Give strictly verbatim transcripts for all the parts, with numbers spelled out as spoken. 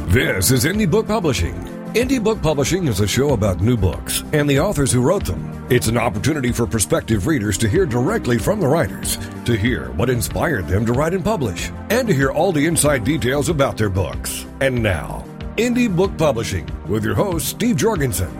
This is Indie Book Publishing. Indie Book Publishing is a show about new books and the authors who wrote them. It's an opportunity for prospective readers to hear directly from the writers, to hear what inspired them to write and publish, and to hear all the inside details about their books. And now, Indie Book Publishing with your host, Steve Jorgensen.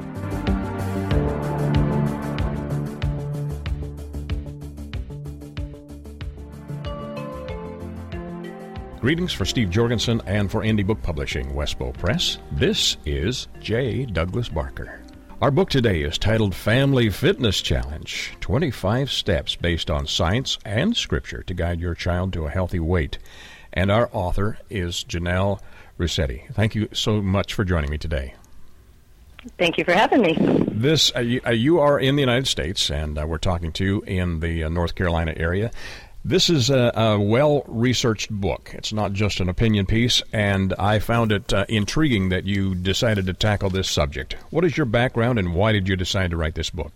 Greetings for Steve Jorgensen and for Indie Book Publishing, Westbow Press. This is J. Douglas Barker. Our book today is titled Family Fitness Challenge, twenty-five Steps Based on Science and Scripture to Guide Your Child to a Healthy Weight. And our author is Janelle Ruscetti. Thank you so much for joining me today. Thank you for having me. This uh, you, uh, you are in the United States, and uh, we're talking to you in the uh, North Carolina area. This is a, a well-researched book. It's not just an opinion piece, and I found it uh, intriguing that you decided to tackle this subject. What is your background, and why did you decide to write this book?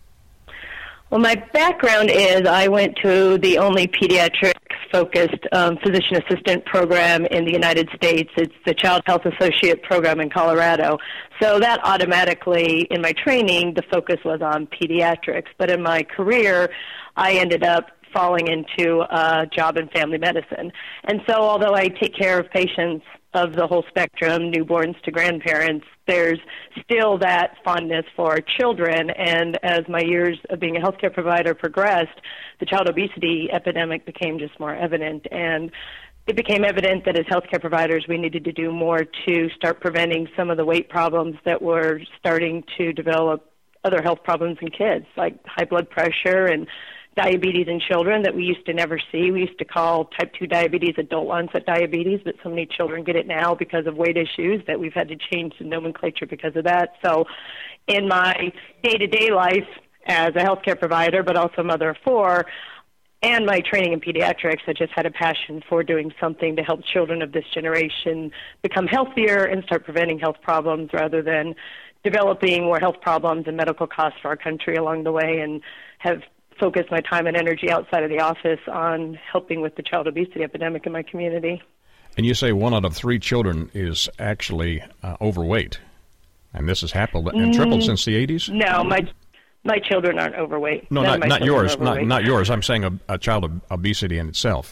Well, my background is I went to the only pediatric-focused um, physician assistant program in the United States. It's the Child Health Associate program in Colorado. So that automatically, in my training, the focus was on pediatrics. But in my career, I ended up falling into uh, job and family medicine. And so although I take care of patients of the whole spectrum, newborns to grandparents, there's still that fondness for children. And as my years of being a healthcare provider progressed, the child obesity epidemic became just more evident. And it became evident that as healthcare providers, we needed to do more to start preventing some of the weight problems that were starting to develop other health problems in kids, like high blood pressure and diabetes in children that we used to never see. We used to call type two diabetes adult onset diabetes, but so many children get it now because of weight issues that we've had to change the nomenclature because of that. So in my day-to-day life as a healthcare provider, but also mother of four, and my training in pediatrics, I just had a passion for doing something to help children of this generation become healthier and start preventing health problems rather than developing more health problems and medical costs for our country along the way, and have focus my time and energy outside of the office on helping with the child obesity epidemic in my community. And you say one out of three children is actually uh, overweight, and this has happened and tripled mm, since the eighties? No, my my children aren't overweight. No, None not, not yours. Not, not yours. I'm saying a, a child ob- obesity in itself.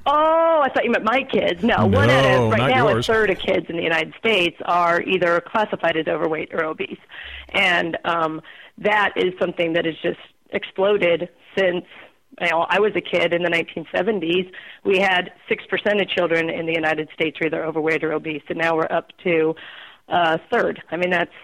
Oh, I thought you meant my kids. No, no one out of, right now yours. a third of kids in the United States are either classified as overweight or obese. And um, that is something that is just exploded since you know, I was a kid in the nineteen seventies. We had six percent of children in the United States were either overweight or obese, and now we're up to a third. I mean, that's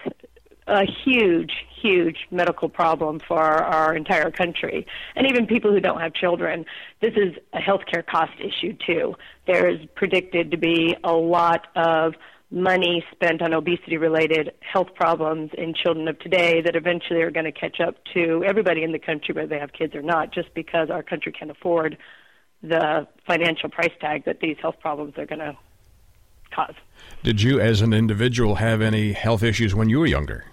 a huge, huge medical problem for our, our entire country. And even people who don't have children, this is a healthcare cost issue, too. There is predicted to be a lot of money spent on obesity-related health problems in children of today that eventually are going to catch up to everybody in the country, whether they have kids or not, just because our country can't afford the financial price tag that these health problems are going to cause. Did you, as an individual, have any health issues when you were younger?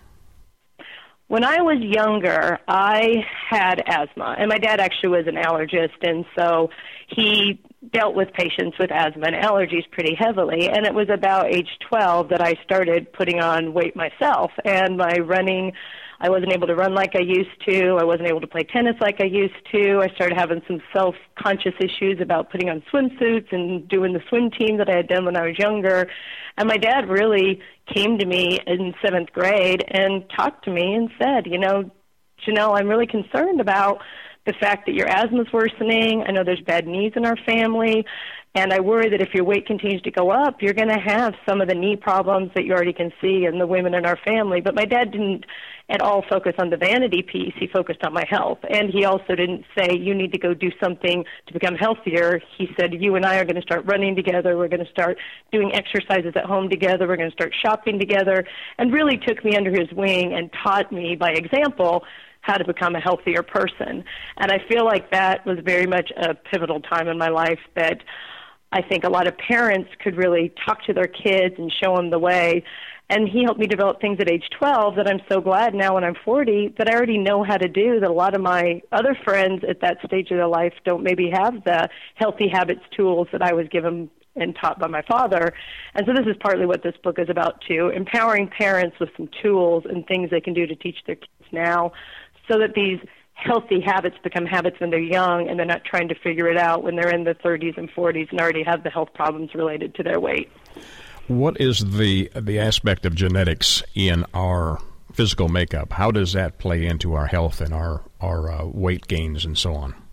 When I was younger, I had asthma, and my dad actually was an allergist, and so he dealt with patients with asthma and allergies pretty heavily, and it was about age twelve that I started putting on weight myself, and my running, I wasn't able to run like I used to, I wasn't able to play tennis like I used to, I started having some self-conscious issues about putting on swimsuits and doing the swim team that I had done when I was younger, and my dad really came to me in seventh grade and talked to me and said, you know, Janelle, I'm really concerned about the fact that your asthma is worsening. I know there's bad knees in our family, and I worry that if your weight continues to go up, you're going to have some of the knee problems that you already can see in the women in our family. But my dad didn't at all focus on the vanity piece. He focused on my health, and he also didn't say, you need to go do something to become healthier. He said, you and I are going to start running together. We're going to start doing exercises at home together. We're going to start shopping together, and really took me under his wing and taught me by example how to become a healthier person. And I feel like that was very much a pivotal time in my life that I think a lot of parents could really talk to their kids and show them the way. And he helped me develop things at age twelve that I'm so glad now when I'm forty that I already know how to do, that a lot of my other friends at that stage of their life don't maybe have the healthy habits tools that I was given and taught by my father. And so this is partly what this book is about, too, empowering parents with some tools and things they can do to teach their kids now so that these healthy habits become habits when they're young and they're not trying to figure it out when they're in their thirties and forties and already have the health problems related to their weight. What is the the aspect of genetics in our physical makeup? How does that play into our health and our, our uh, weight gains and so on?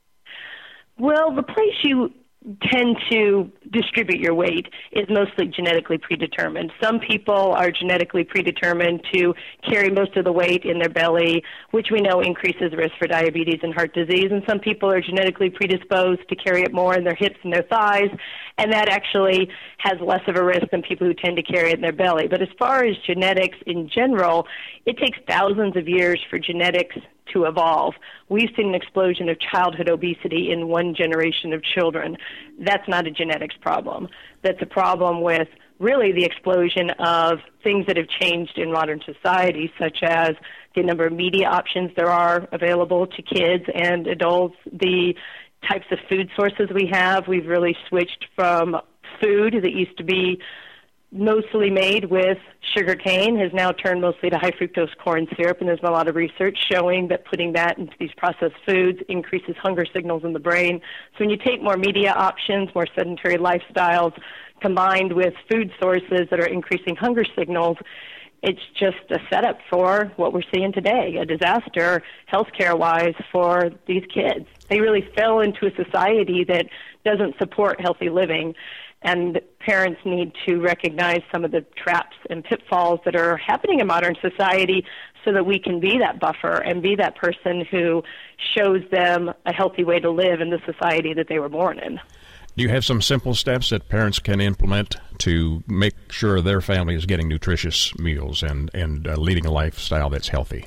Well, the place you tend to distribute your weight is mostly genetically predetermined. Some people are genetically predetermined to carry most of the weight in their belly, which we know increases risk for diabetes and heart disease, and some people are genetically predisposed to carry it more in their hips and their thighs, and that actually has less of a risk than people who tend to carry it in their belly. But as far as genetics in general, it takes thousands of years for genetics to evolve. We've seen an explosion of childhood obesity in one generation of children. That's not a genetics problem. That's a problem with really the explosion of things that have changed in modern society, such as the number of media options there are available to kids and adults, the types of food sources we have. We've really switched from food that used to be mostly made with sugar cane has now turned mostly to high fructose corn syrup, and there's been a lot of research showing that putting that into these processed foods increases hunger signals in the brain. So when you take more media options, more sedentary lifestyles, combined with food sources that are increasing hunger signals, it's just a setup for what we're seeing today, a disaster healthcare-wise for these kids. They really fell into a society that doesn't support healthy living. And parents need to recognize some of the traps and pitfalls that are happening in modern society so that we can be that buffer and be that person who shows them a healthy way to live in the society that they were born in. Do you have some simple steps that parents can implement to make sure their family is getting nutritious meals and, and uh, leading a lifestyle that's healthy?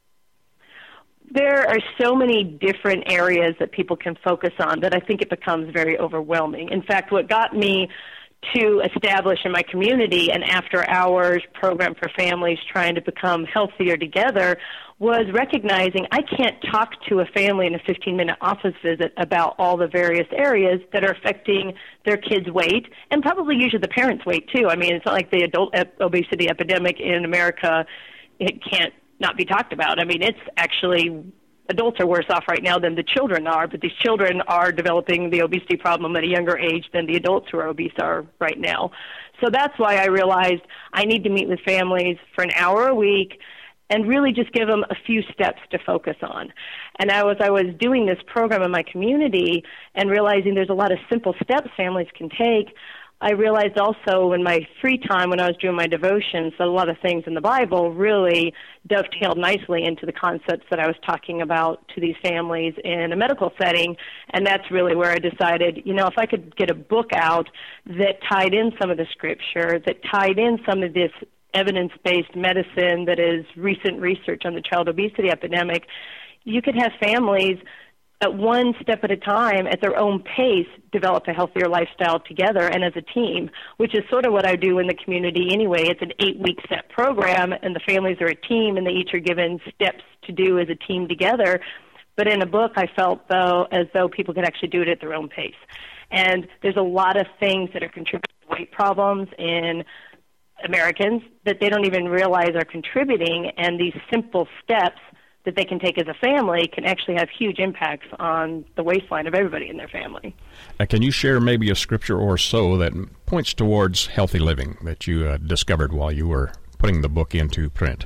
There are so many different areas that people can focus on that I think it becomes very overwhelming. In fact, what got me to establish in my community an after-hours program for families trying to become healthier together was recognizing I can't talk to a family in a fifteen-minute office visit about all the various areas that are affecting their kids' weight and probably usually the parents' weight, too. I mean, it's not like the adult ep- obesity epidemic in America, it can't not be talked about. I mean, it's actually, adults are worse off right now than the children are, but these children are developing the obesity problem at a younger age than the adults who are obese are right now. So that's why I realized I need to meet with families for an hour a week and really just give them a few steps to focus on. And as I was doing this program in my community and realizing there's a lot of simple steps families can take, I realized also in my free time when I was doing my devotions that a lot of things in the Bible really dovetailed nicely into the concepts that I was talking about to these families in a medical setting, and that's really where I decided, you know, if I could get a book out that tied in some of the scripture, that tied in some of this evidence-based medicine that is recent research on the child obesity epidemic, you could have families at one step at a time, at their own pace, develop a healthier lifestyle together and as a team, which is sort of what I do in the community anyway. It's an eight-week step program, and the families are a team, and they each are given steps to do as a team together. But in a book, I felt, though, as though people could actually do it at their own pace. And there's a lot of things that are contributing to weight problems in Americans that they don't even realize are contributing, and these simple steps that they can take as a family can actually have huge impacts on the waistline of everybody in their family. Uh, can you share maybe a scripture or so that points towards healthy living that you uh, discovered while you were putting the book into print?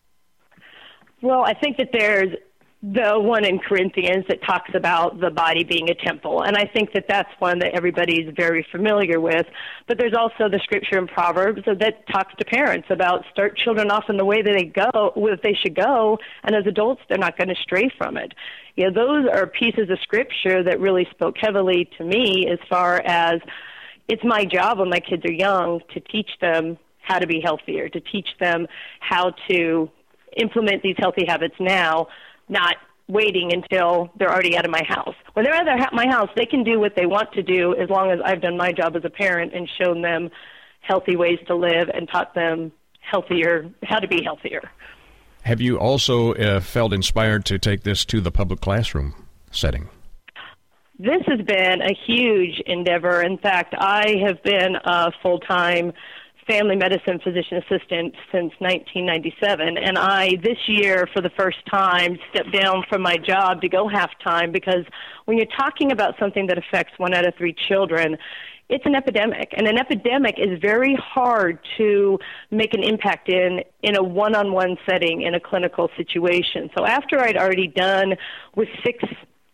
Well, I think that there's the one in Corinthians that talks about the body being a temple, and I think that that's one that everybody's very familiar with. But there's also the scripture in Proverbs that talks to parents about start children off in the way that they go, that they should go, and as adults they're not going to stray from it. You know, those are pieces of scripture that really spoke heavily to me as far as it's my job when my kids are young to teach them how to be healthier, to teach them how to implement these healthy habits now, not waiting until they're already out of my house. When they're out of my house, they can do what they want to do as long as I've done my job as a parent and shown them healthy ways to live and taught them healthier, how to be healthier. Have you also uh, felt inspired to take this to the public classroom setting? this has been a huge endeavor. In fact, I have been a full-time family medicine physician assistant since nineteen ninety-seven, and I, this year, for the first time, stepped down from my job to go half-time, because when you're talking about something that affects one out of three children, it's an epidemic, and an epidemic is very hard to make an impact in in a one-on-one setting in a clinical situation. So after I'd already done with six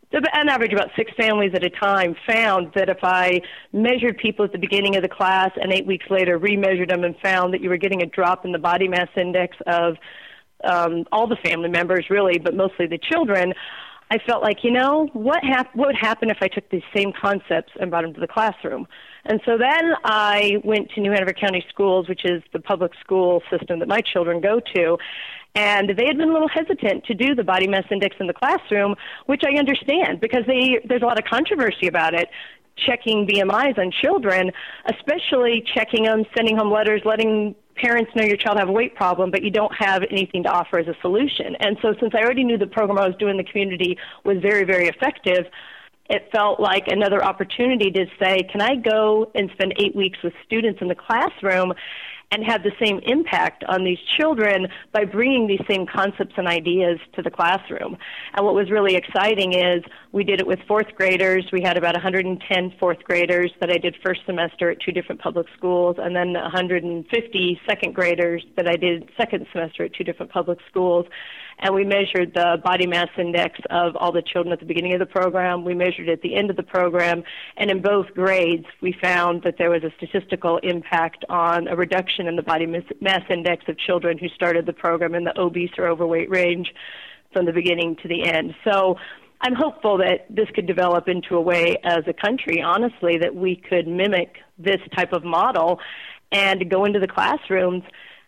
on average about six families at a time, found that if I measured people at the beginning of the class and eight weeks later remeasured them and found that you were getting a drop in the body mass index of um, all the family members, really, but mostly the children, I felt like, you know, what, hap- what would happen if I took these same concepts and brought them to the classroom? And so then I went to New Hanover County Schools, which is the public school system that my children go to, and they had been a little hesitant to do the body mass index in the classroom, which I understand, because they, there's a lot of controversy about it, checking B M Is on children, especially checking them, sending home letters, letting parents know your child have a weight problem, but you don't have anything to offer as a solution. And so since I already knew the program I was doing in the community was very, very effective, it felt like another opportunity to say, can I go and spend eight weeks with students in the classroom and have the same impact on these children by bringing these same concepts and ideas to the classroom. And what was really exciting is we did it with fourth graders. We had about one hundred ten fourth graders that I did first semester at two different public schools, and then one hundred fifty second graders that I did second semester at two different public schools. And we measured the body mass index of all the children at the beginning of the program. We measured it at the end of the program. And in both grades, we found that there was a statistical impact on a reduction in the body mass index of children who started the program in the obese or overweight range from the beginning to the end. So I'm hopeful that this could develop into a way as a country, honestly, that we could mimic this type of model and go into the classrooms,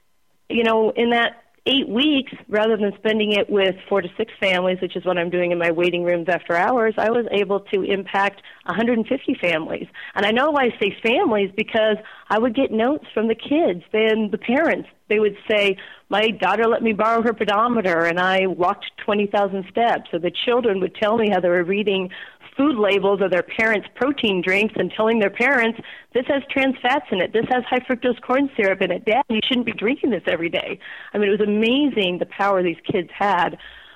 you know, in that eight weeks, rather than spending it with four to six families, which is what I'm doing in my waiting rooms after hours, I was able to impact one hundred fifty families. And I know why I say families, because I would get notes from the kids, then the parents. They would say, my daughter let me borrow her pedometer, and I walked twenty thousand steps. Or the children would tell me how they were reading food labels of their parents' protein drinks and telling their parents, this has trans fats in it, this has high fructose corn syrup in it. Dad, you shouldn't be drinking this every day. I mean, it was amazing the power these kids had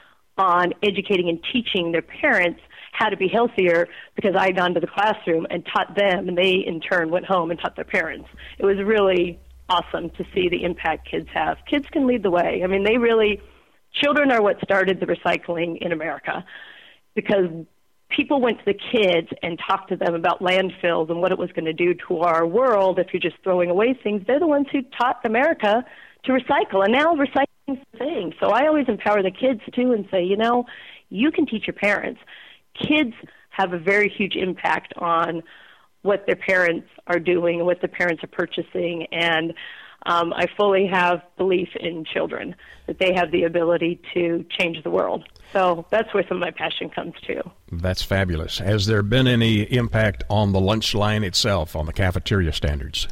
on educating and teaching their parents how to be healthier, because I had gone to the classroom and taught them, and they in turn went home and taught their parents. It was really awesome to see the impact kids have. Kids can lead the way. I mean, they really, children are what started the recycling in America, because people went to the kids and talked to them about landfills and what it was going to do to our world if you're just throwing away things. They're the ones who taught America to recycle, and now recycling is the thing. So I always empower the kids, too, and say, you know, you can teach your parents. Kids have a very huge impact on what their parents are doing and what their parents are purchasing, and um, I fully have belief in children, that they have the ability to change the world. So that's where some of my passion comes to. That's fabulous. Has there been any impact on the lunch line itself, on the cafeteria standards?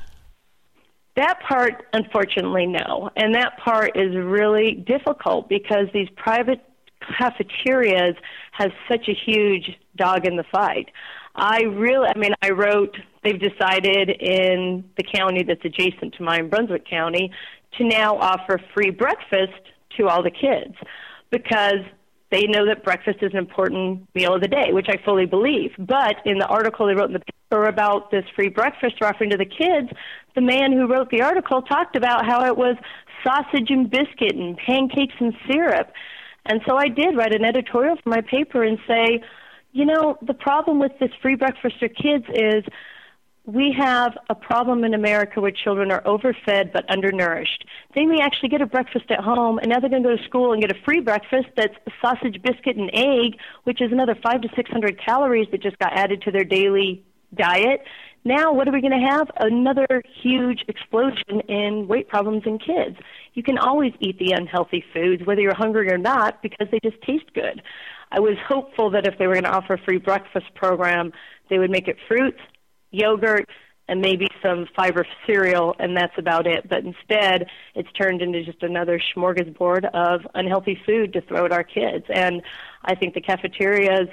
That part, unfortunately, no. And that part is really difficult because these private cafeterias have such a huge dog in the fight. I really, I mean, I wrote, they've decided in the county that's adjacent to mine, Brunswick County, to now offer free breakfast to all the kids, because they know that breakfast is an important meal of the day, which I fully believe. But in the article they wrote in the paper about this free breakfast we're offering to the kids, the man who wrote the article talked about how it was sausage and biscuit and pancakes and syrup. And so I did write an editorial for my paper and say, you know, the problem with this free breakfast for kids is we have a problem in America where children are overfed but undernourished. They may actually get a breakfast at home, and now they're going to go to school and get a free breakfast that's sausage, biscuit, and egg, which is another five to six hundred calories that just got added to their daily diet. Now, what are we going to have? Another huge explosion in weight problems in kids. You can always eat the unhealthy foods, whether you're hungry or not, because they just taste good. I was hopeful that if they were going to offer a free breakfast program, they would make it fruits, yogurt, and maybe some fiber cereal, and that's about it. But instead, it's turned into just another smorgasbord of unhealthy food to throw at our kids. And I think the cafeterias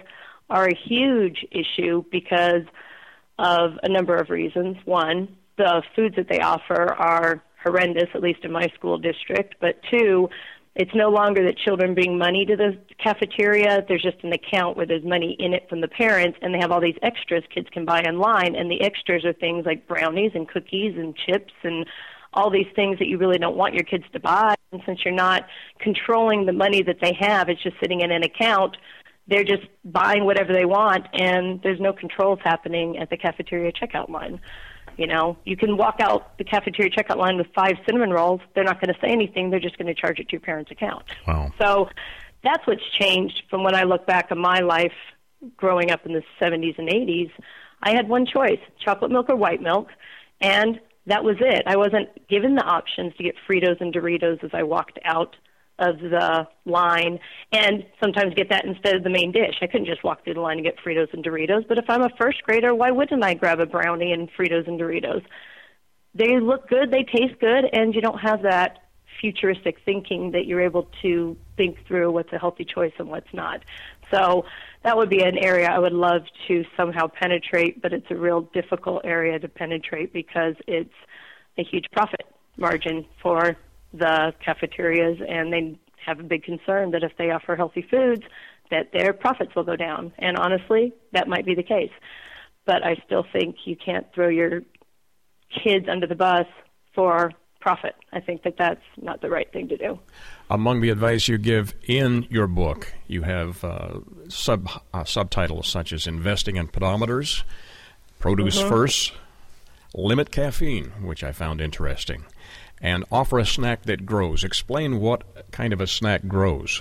are a huge issue because of a number of reasons. One, the foods that they offer are horrendous, at least in my school district. But two, it's no longer that children bring money to the cafeteria. There's just an account where there's money in it from the parents, and they have all these extras kids can buy online. And the extras are things like brownies and cookies and chips and all these things that you really don't want your kids to buy. And since you're not controlling the money that they have, it's just sitting in an account, they're just buying whatever they want, and there's no controls happening at the cafeteria checkout line. You know, you can walk out the cafeteria checkout line with five cinnamon rolls. They're not going to say anything. They're just going to charge it to your parents' account. Wow. So that's what's changed from when I look back on my life growing up in the seventies and eighties. I had one choice, chocolate milk or white milk, and that was it. I wasn't given the options to get Fritos and Doritos as I walked out of the line, and sometimes get that instead of the main dish. I couldn't just walk through the line and get Fritos and Doritos, but if I'm a first grader, why wouldn't I grab a brownie and Fritos and Doritos? They look good, they taste good, and you don't have that futuristic thinking that you're able to think through what's a healthy choice and what's not. So that would be an area I would love to somehow penetrate, but it's a real difficult area to penetrate because it's a huge profit margin for the cafeterias, and they have a big concern that if they offer healthy foods, that their profits will go down. And honestly, that might be the case. But I still think you can't throw your kids under the bus for profit. I think that that's not the right thing to do. Among the advice you give in your book, you have uh, sub uh, subtitles such as investing in pedometers, produce mm-hmm. first, limit caffeine, which I found interesting, and offer a snack that grows. Explain what kind of a snack grows.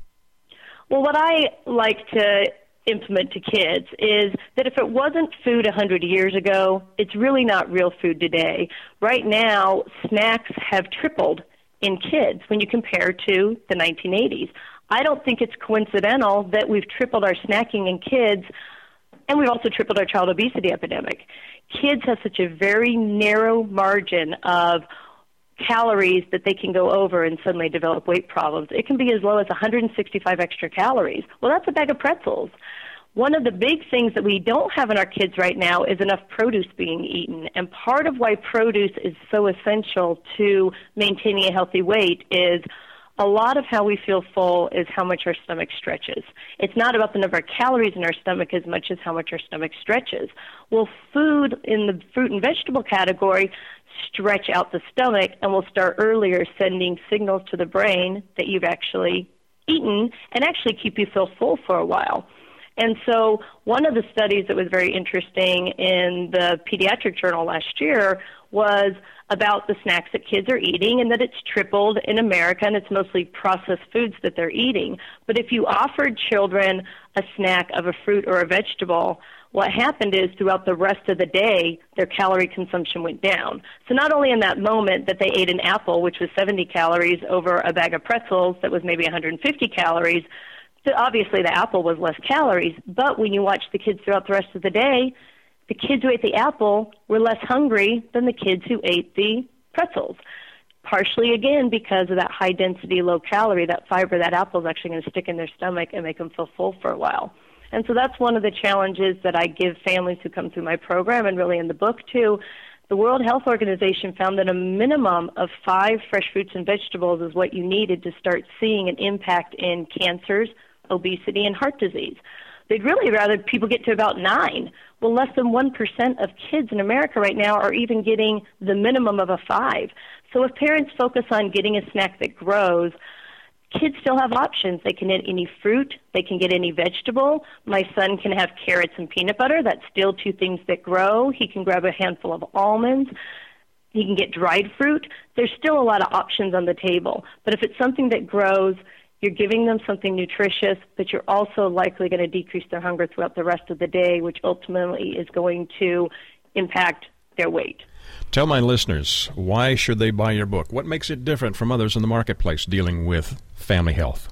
Well, what I like to implement to kids is that if it wasn't food one hundred years ago, it's really not real food today. Right now, snacks have tripled in kids when you compare to the nineteen eighties. I don't think it's coincidental that we've tripled our snacking in kids, and we've also tripled our child obesity epidemic. Kids have such a very narrow margin of calories that they can go over and suddenly develop weight problems. It can be as low as one hundred sixty-five extra calories. Well, that's a bag of pretzels. One of the big things that we don't have in our kids right now is enough produce being eaten. And part of why produce is so essential to maintaining a healthy weight is a lot of how we feel full is how much our stomach stretches. It's not about the number of calories in our stomach as much as how much our stomach stretches. Well, food in the fruit and vegetable category stretch out the stomach and will start earlier sending signals to the brain that you've actually eaten and actually keep you feel full for a while. And so one of the studies that was very interesting in the pediatric journal last year was about the snacks that kids are eating and that it's tripled in America, and it's mostly processed foods that they're eating. But if you offered children a snack of a fruit or a vegetable, what happened is throughout the rest of the day, their calorie consumption went down. So not only in that moment that they ate an apple, which was seventy calories, over a bag of pretzels that was maybe one hundred fifty calories, so obviously the apple was less calories. But when you watch the kids throughout the rest of the day, the kids who ate the apple were less hungry than the kids who ate the pretzels. Partially, again, because of that high density, low calorie, that fiber, that apple is actually going to stick in their stomach and make them feel full for a while. And so that's one of the challenges that I give families who come through my program, and really in the book too. The World Health Organization found that a minimum of five fresh fruits and vegetables is what you needed to start seeing an impact in cancers, obesity, and heart disease. They'd really rather people get to about nine. Well, less than one percent of kids in America right now are even getting the minimum of a five. So if parents focus on getting a snack that grows, kids still have options. They can get any fruit. They can get any vegetable. My son can have carrots and peanut butter. That's still two things that grow. He can grab a handful of almonds. He can get dried fruit. There's still a lot of options on the table. But if it's something that grows, you're giving them something nutritious, but you're also likely going to decrease their hunger throughout the rest of the day, which ultimately is going to impact their weight. Tell my listeners, why should they buy your book? What makes it different from others in the marketplace dealing with family health?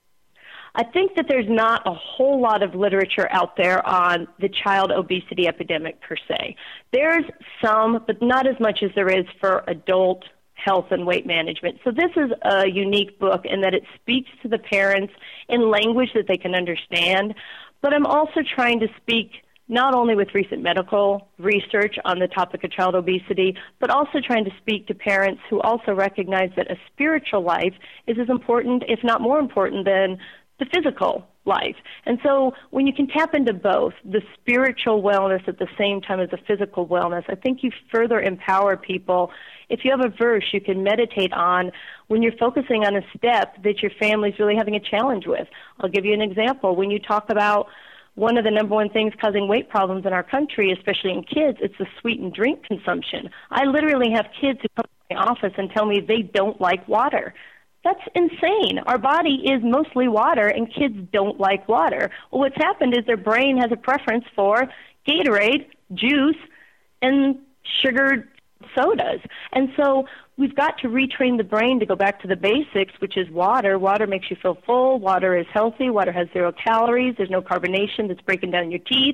I think that there's not a whole lot of literature out there on the child obesity epidemic per se. There's some, but not as much as there is for adult health and weight management. So this is a unique book in that it speaks to the parents in language that they can understand, But I'm also trying to speak not only with recent medical research on the topic of child obesity, but also trying to speak to parents who also recognize that a spiritual life is as important, if not more important, than the physical life. And so when you can tap into both, the spiritual wellness at the same time as the physical wellness, I think you further empower people. If you have a verse you can meditate on when you're focusing on a step that your family's really having a challenge with. I'll give you an example. When you talk about one of the number one things causing weight problems in our country, especially in kids, it's the sweetened drink consumption. I literally have kids who come to my office and tell me they don't like water. That's insane. Our body is mostly water, and kids don't like water. Well, what's happened is their brain has a preference for Gatorade, juice, and sugared sodas. And so we've got to retrain the brain to go back to the basics, which is water. Water makes you feel full. Water is healthy. Water has zero calories. There's no carbonation that's breaking down your teeth.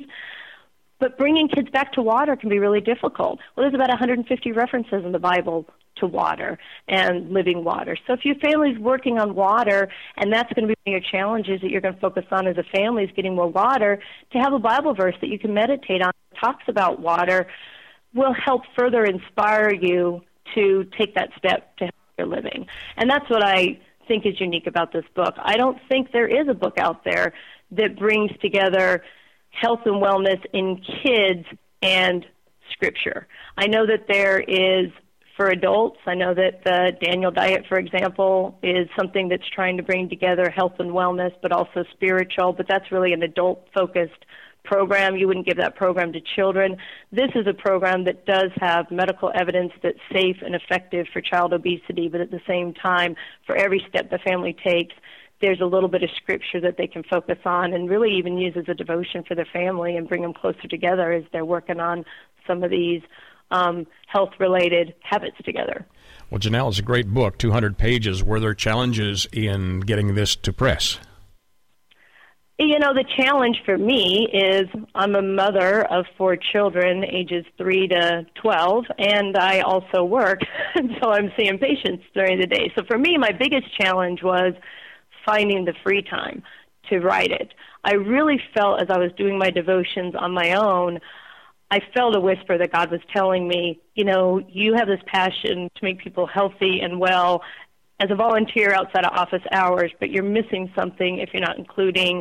But bringing kids back to water can be really difficult. Well, there's about one hundred fifty references in the Bible to water and living water. So if your family's working on water, and that's going to be one of your challenges that you're going to focus on as a family is getting more water, to have a Bible verse that you can meditate on that talks about water will help further inspire you to take that step to healthier living. And that's what I think is unique about this book. I don't think there is a book out there that brings together health and wellness in kids and Scripture. I know that there is for adults. I know that the Daniel Diet, for example, is something that's trying to bring together health and wellness, but also spiritual, but that's really an adult-focused program. You wouldn't give that program to children. This is a program that does have medical evidence that's safe and effective for child obesity, but at the same time, for every step the family takes, there's a little bit of Scripture that they can focus on and really even use as a devotion for their family and bring them closer together as they're working on some of these um, health-related habits together. Well, Janelle, it's a great book, two hundred pages. Were there challenges in getting this to press? You know, the challenge for me is I'm a mother of four children, ages three to twelve, and I also work, and so I'm seeing patients during the day. So for me, my biggest challenge was finding the free time to write it. I really felt as I was doing my devotions on my own, I felt a whisper that God was telling me, you know, you have this passion to make people healthy and well as a volunteer outside of office hours, but you're missing something if you're not including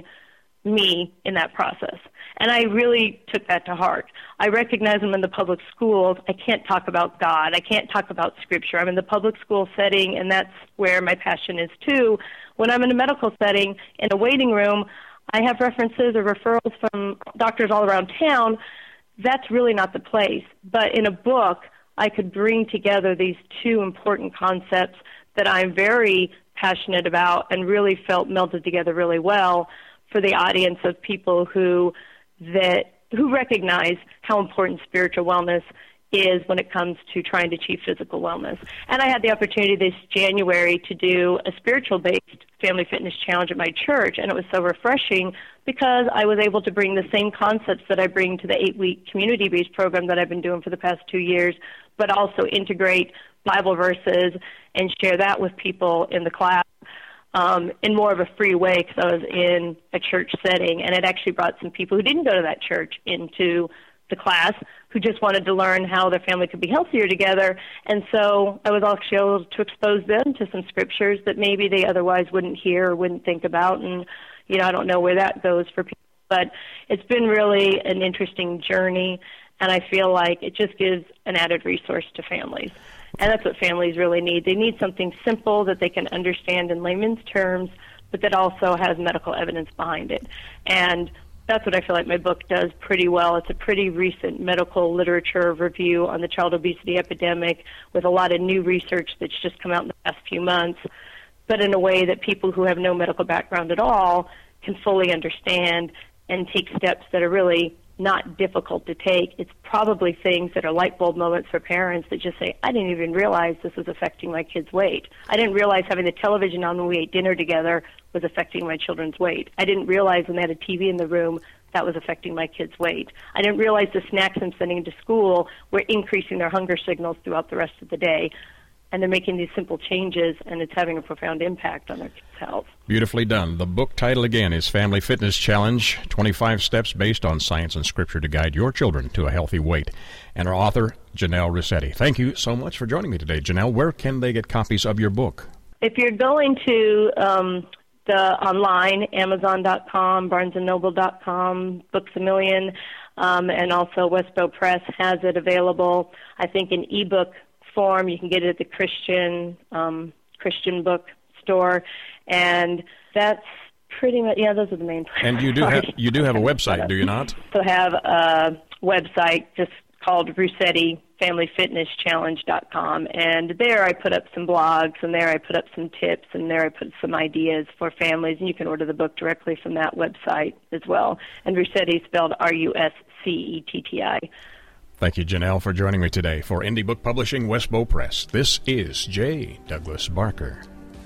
me in that process. And I really took that to heart. I recognize I'm in the public schools. I can't talk about God. I can't talk about Scripture. I'm in the public school setting, and that's where my passion is too. When I'm in a medical setting, in a waiting room, I have references or referrals from doctors all around town. That's really not the place. But in a book, I could bring together these two important concepts that I'm very passionate about and really felt melted together really well for the audience of people who that who recognize how important spiritual wellness is when it comes to trying to achieve physical wellness. And I had the opportunity this January to do a spiritual-based family fitness challenge at my church, and it was so refreshing because I was able to bring the same concepts that I bring to the eight-week community-based program that I've been doing for the past two years, but also integrate Bible verses and share that with people in the class. Um, in more of a free way because I was in a church setting, and it actually brought some people who didn't go to that church into the class who just wanted to learn how their family could be healthier together. And so I was actually able to expose them to some Scriptures that maybe they otherwise wouldn't hear or wouldn't think about. And, you know, I don't know where that goes for people, but it's been really an interesting journey, and I feel like it just gives an added resource to families. And that's what families really need. They need something simple that they can understand in layman's terms, but that also has medical evidence behind it. And that's what I feel like my book does pretty well. It's a pretty recent medical literature review on the child obesity epidemic with a lot of new research that's just come out in the past few months, but in a way that people who have no medical background at all can fully understand and take steps that are really not difficult to take. It's probably things that are light bulb moments for parents that just say, I didn't even realize this was affecting my kid's weight. I didn't realize having the television on when we ate dinner together was affecting my children's weight. I didn't realize when they had a T V in the room that was affecting my kid's weight. I didn't realize the snacks I'm sending to school were increasing their hunger signals throughout the rest of the day. and they're making these simple changes, and it's having a profound impact on their kids' health. Beautifully done. The book title again is Family Fitness Challenge, twenty-five Steps Based on Science and Scripture to Guide Your Children to a Healthy Weight. And our author, Janelle Rossetti. Thank you so much for joining me today. Janelle, where can they get copies of your book? If you're going to um, the online, amazon dot com, barnes and noble dot com, Books A Million, um, and also Westbow Press has it available. I think in ebook form, you can get it at the Christian um, Christian book store, and that's pretty much, yeah, those are the main places. And you do have you do have a website, do you not? So I have a website just called Rossetti Family Fitness Challenge dot com, and there I put up some blogs, and there I put up some tips, and there I put some ideas for families, and you can order the book directly from that website as well. And Rossetti spelled R U S C E T T I. Thank you, Janelle, for joining me today. For Indie Book Publishing, Westbow Press, this is J. Douglas Barker.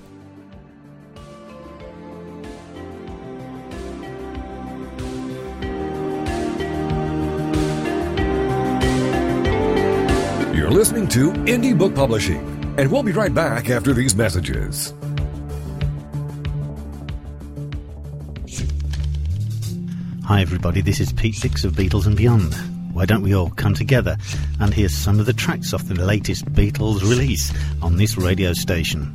You're listening to Indie Book Publishing, and we'll be right back after these messages. Hi everybody, this is Pete Dix of Beatles and Beyond. Why don't we all come together and hear some of the tracks off the latest Beatles release on this radio station.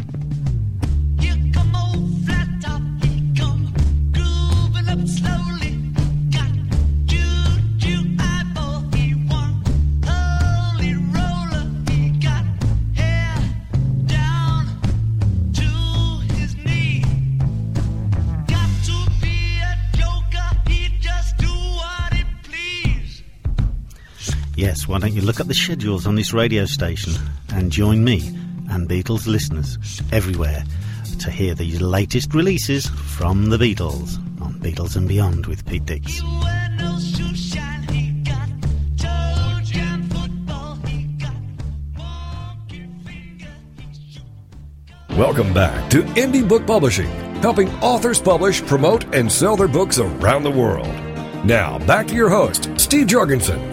Yes, why don't you look up the schedules on this radio station and join me and Beatles listeners everywhere to hear the latest releases from the Beatles on Beatles and Beyond with Pete Dix. Welcome back to Indie Book Publishing, helping authors publish, promote, and sell their books around the world. Now, back to your host, Steve Jorgensen.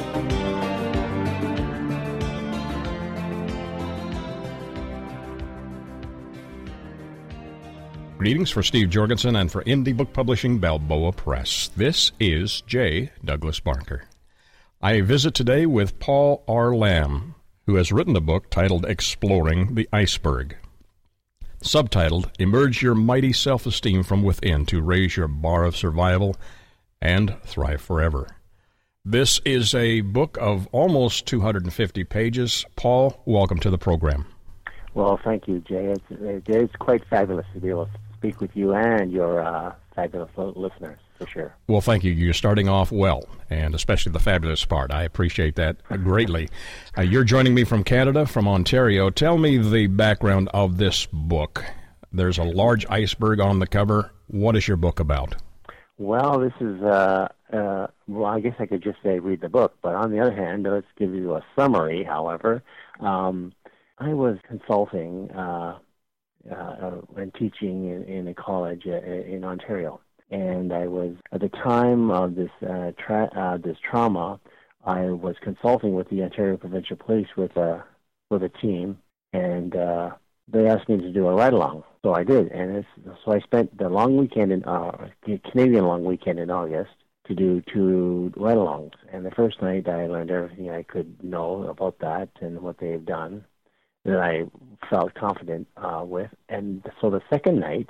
Greetings for Steve Jorgensen and for Indie Book Publishing, Balboa Press. This is J. Douglas Barker. I visit today with Paul R. Lamb, who has written a book titled Exploring the Iceberg. Subtitled, Emerge Your Mighty Self-Esteem from Within to Raise Your Bar of Survival and Thrive Forever. This is a book of almost two hundred fifty pages. Paul, welcome to the program. Well, thank you, Jay. It's, it's quite fabulous to be able to speak with you and your uh, fabulous listeners, for sure. Well, thank you. You're starting off well, and especially the fabulous part. I appreciate that greatly. Uh, you're joining me from Canada, from Ontario. Tell me the background of this book. There's a large iceberg on the cover. What is your book about? Well, this is, uh, uh, well, I guess I could just say read the book, but on the other hand, let's give you a summary, however. Um, I was consulting uh, uh, and teaching in, in a college uh, in Ontario, and I was at the time of this uh, tra- uh, this trauma. I was consulting with the Ontario Provincial Police with a with a team, and uh, they asked me to do a ride along, so I did. And it's, so I spent the long weekend in uh, Canadian long weekend in August to do two ride alongs. And the first night, I learned everything I could know about that and what they had done, that I felt confident uh, with. And so the second night,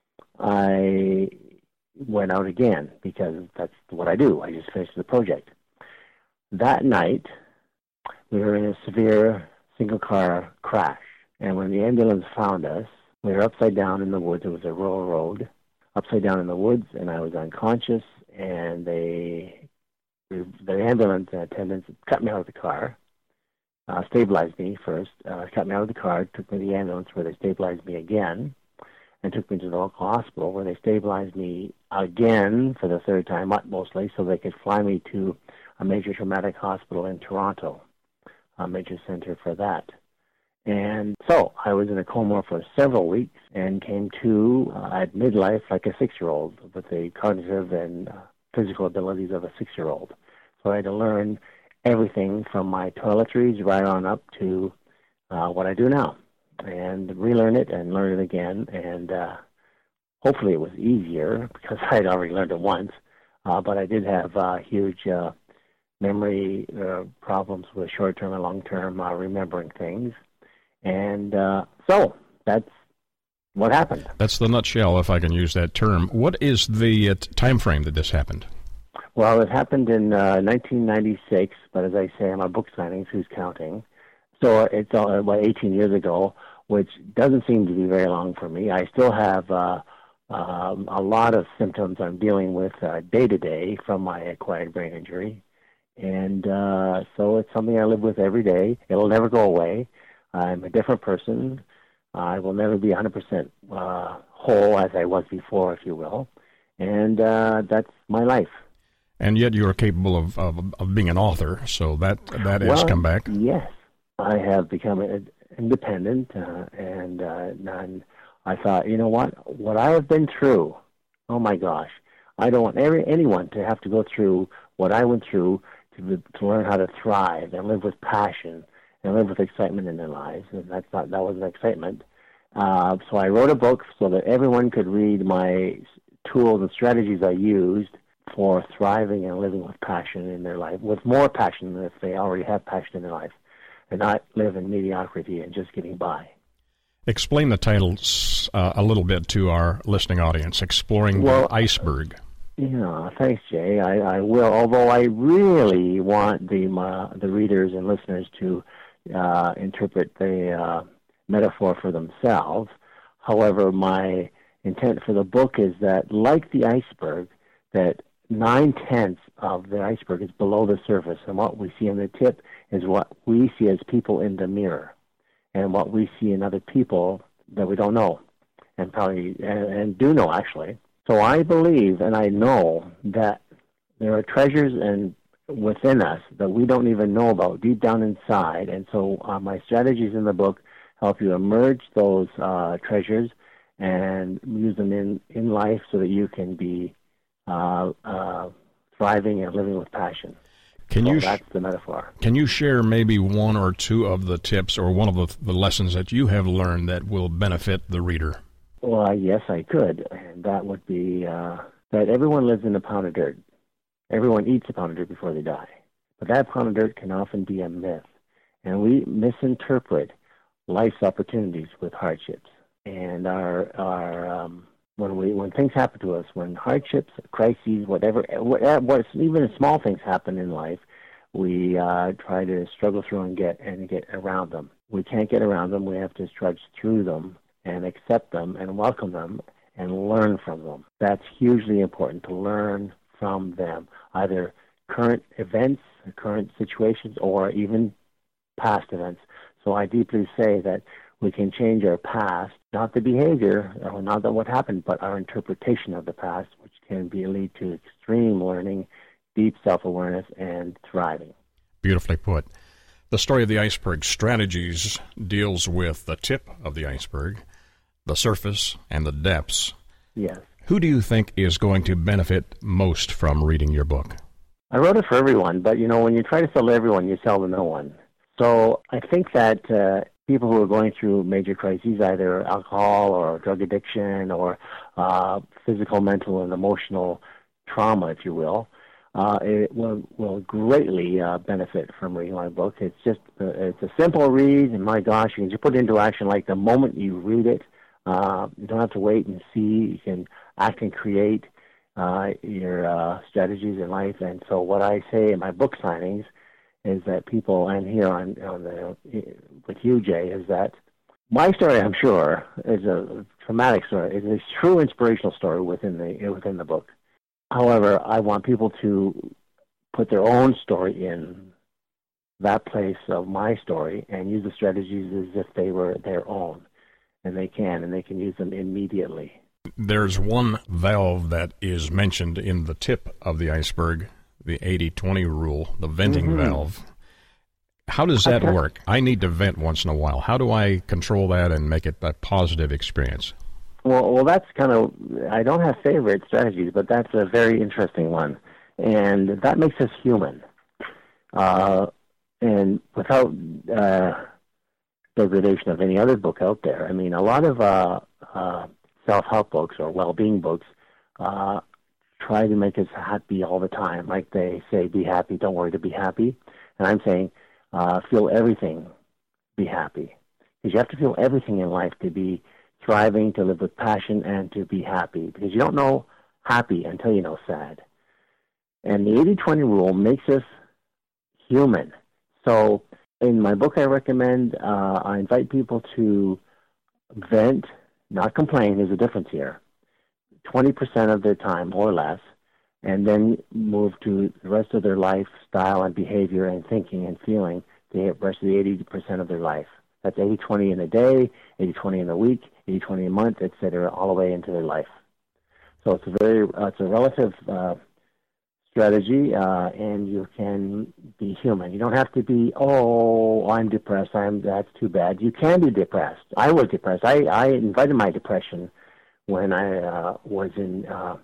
I went out again, because that's what I do. I just finished the project. That night, we were in a severe single-car crash. And when the ambulance found us, we were upside down in the woods. It was a rural road, upside down in the woods, and I was unconscious. And they, the ambulance attendants cut me out of the car. Uh, stabilized me first, uh, cut me out of the car, took me to the ambulance where they stabilized me again, and took me to the local hospital where they stabilized me again for the third time, mostly, so they could fly me to a major traumatic hospital in Toronto, a major center for that. And so I was in a coma for several weeks and came to uh, at midlife like a six-year-old with the cognitive and uh, physical abilities of a six-year-old. So I had to learn everything from my toiletries right on up to uh, what I do now. and relearn it and learn it again. And uh, hopefully it was easier because I had already learned it once. Uh, but I did have uh, huge uh, memory uh, problems with short-term and long-term uh, remembering things. And uh, so that's what happened. That's the nutshell, if I can use that term. What is the uh, time frame that this happened? Well, it happened in uh, nineteen ninety-six, but as I say, my book signings, who's counting? So it's uh, about eighteen years ago, which doesn't seem to be very long for me. I still have uh, um, a lot of symptoms I'm dealing with uh, day to day from my acquired brain injury. And uh, so it's something I live with every day. It'll never go away. I'm a different person. I will never be one hundred percent uh, whole as I was before, if you will. And uh, that's my life. And yet you are capable of, of, of being an author, so that that has well, come back. Yes. I have become independent, uh, and, uh, and I thought, you know what? What I have been through, oh my gosh, I don't want every, anyone to have to go through what I went through to, to learn how to thrive and live with passion and live with excitement in their lives. And that's not, that was an excitement. Uh, so I wrote a book so that everyone could read my tools and strategies I used for thriving and living with passion in their life, with more passion than if they already have passion in their life, and not live in mediocrity and just getting by. Explain the titles uh, a little bit to our listening audience, Exploring well, the Iceberg. Yeah, thanks, Jay. I, I will, although I really want the uh, the readers and listeners to uh, interpret the uh, metaphor for themselves. However, my intent for the book is that, like the iceberg, that nine-tenths of the iceberg is below the surface, and what we see on the tip is what we see as people in the mirror, and what we see in other people that we don't know, and probably and, and do know, actually. So I believe, and I know, that there are treasures and within us that we don't even know about deep down inside, and so uh, my strategies in the book help you emerge those uh, treasures and use them in, in life so that you can be Uh, uh, thriving and living with passion. Can so you that's the metaphor. Can you share maybe one or two of the tips or one of the, the lessons that you have learned that will benefit the reader? Well, yes, I could. And that would be uh, that everyone lives in a pound of dirt. Everyone eats a pound of dirt before they die. But that pound of dirt can often be a myth. And we misinterpret life's opportunities with hardships. And our our um, When we when things happen to us, when hardships, crises, whatever, what, even small things happen in life, we uh, try to struggle through and get and get around them. We can't get around them. We have to trudge through them and accept them and welcome them and learn from them. That's hugely important, to learn from them, either current events, current situations, or even past events. So I deeply say that we can change our past, not the behavior, or not that what happened, but our interpretation of the past, which can be lead to extreme learning, deep self-awareness, and thriving. Beautifully put. The Story of the Iceberg Strategies deals with the tip of the iceberg, the surface, and the depths. Yes. Who do you think is going to benefit most from reading your book? I wrote it for everyone, but, you know, when you try to sell to everyone, you sell to no one. So I think that uh, people who are going through major crises, either alcohol or drug addiction or uh, physical, mental, and emotional trauma, if you will, uh, it will, will greatly uh, benefit from reading my book. It's just uh, it's a simple read, and my gosh, you can just put it into action like the moment you read it. Uh, you don't have to wait and see. You can act and create uh, your uh, strategies in life. And so what I say in my book signings is that people, and here on, on the, with you, Jay, is that my story, I'm sure, is a traumatic story. It's a true inspirational story within the within the book. However, I want people to put their own story in that place of my story and use the strategies as if they were their own. And they can, and they can use them immediately. There's one valve that is mentioned in the tip of the iceberg, the eighty twenty rule, the venting mm-hmm. valve. How does that okay. work? I need to vent once in a while. How do I control that and make it a positive experience? Well, well, that's kind of, I don't have favorite strategies, but that's a very interesting one. And that makes us human. Uh, and without uh, degradation of any other book out there. I mean, a lot of uh, uh, self-help books or well-being books uh, try to make us happy all the time. Like they say, be happy, don't worry to be happy. And I'm saying, uh, feel everything, be happy. Because you have to feel everything in life to be thriving, to live with passion, and to be happy. Because you don't know happy until you know sad. And the eighty twenty rule makes us human. So in my book, I recommend, uh, I invite people to vent, not complain. There's a difference here. twenty percent of their time or less, and then move to the rest of their lifestyle and behavior and thinking and feeling the rest of the eighty percent of their life. That's eighty twenty in a day, eighty twenty in a week, eighty twenty a month, et cetera, all the way into their life. So it's a very, uh, it's a relative uh, strategy, uh, and you can be human. You don't have to be, oh, I'm depressed, I'm that's too bad. You can be depressed. I was depressed. I, I invited my depression when I uh, was in uh,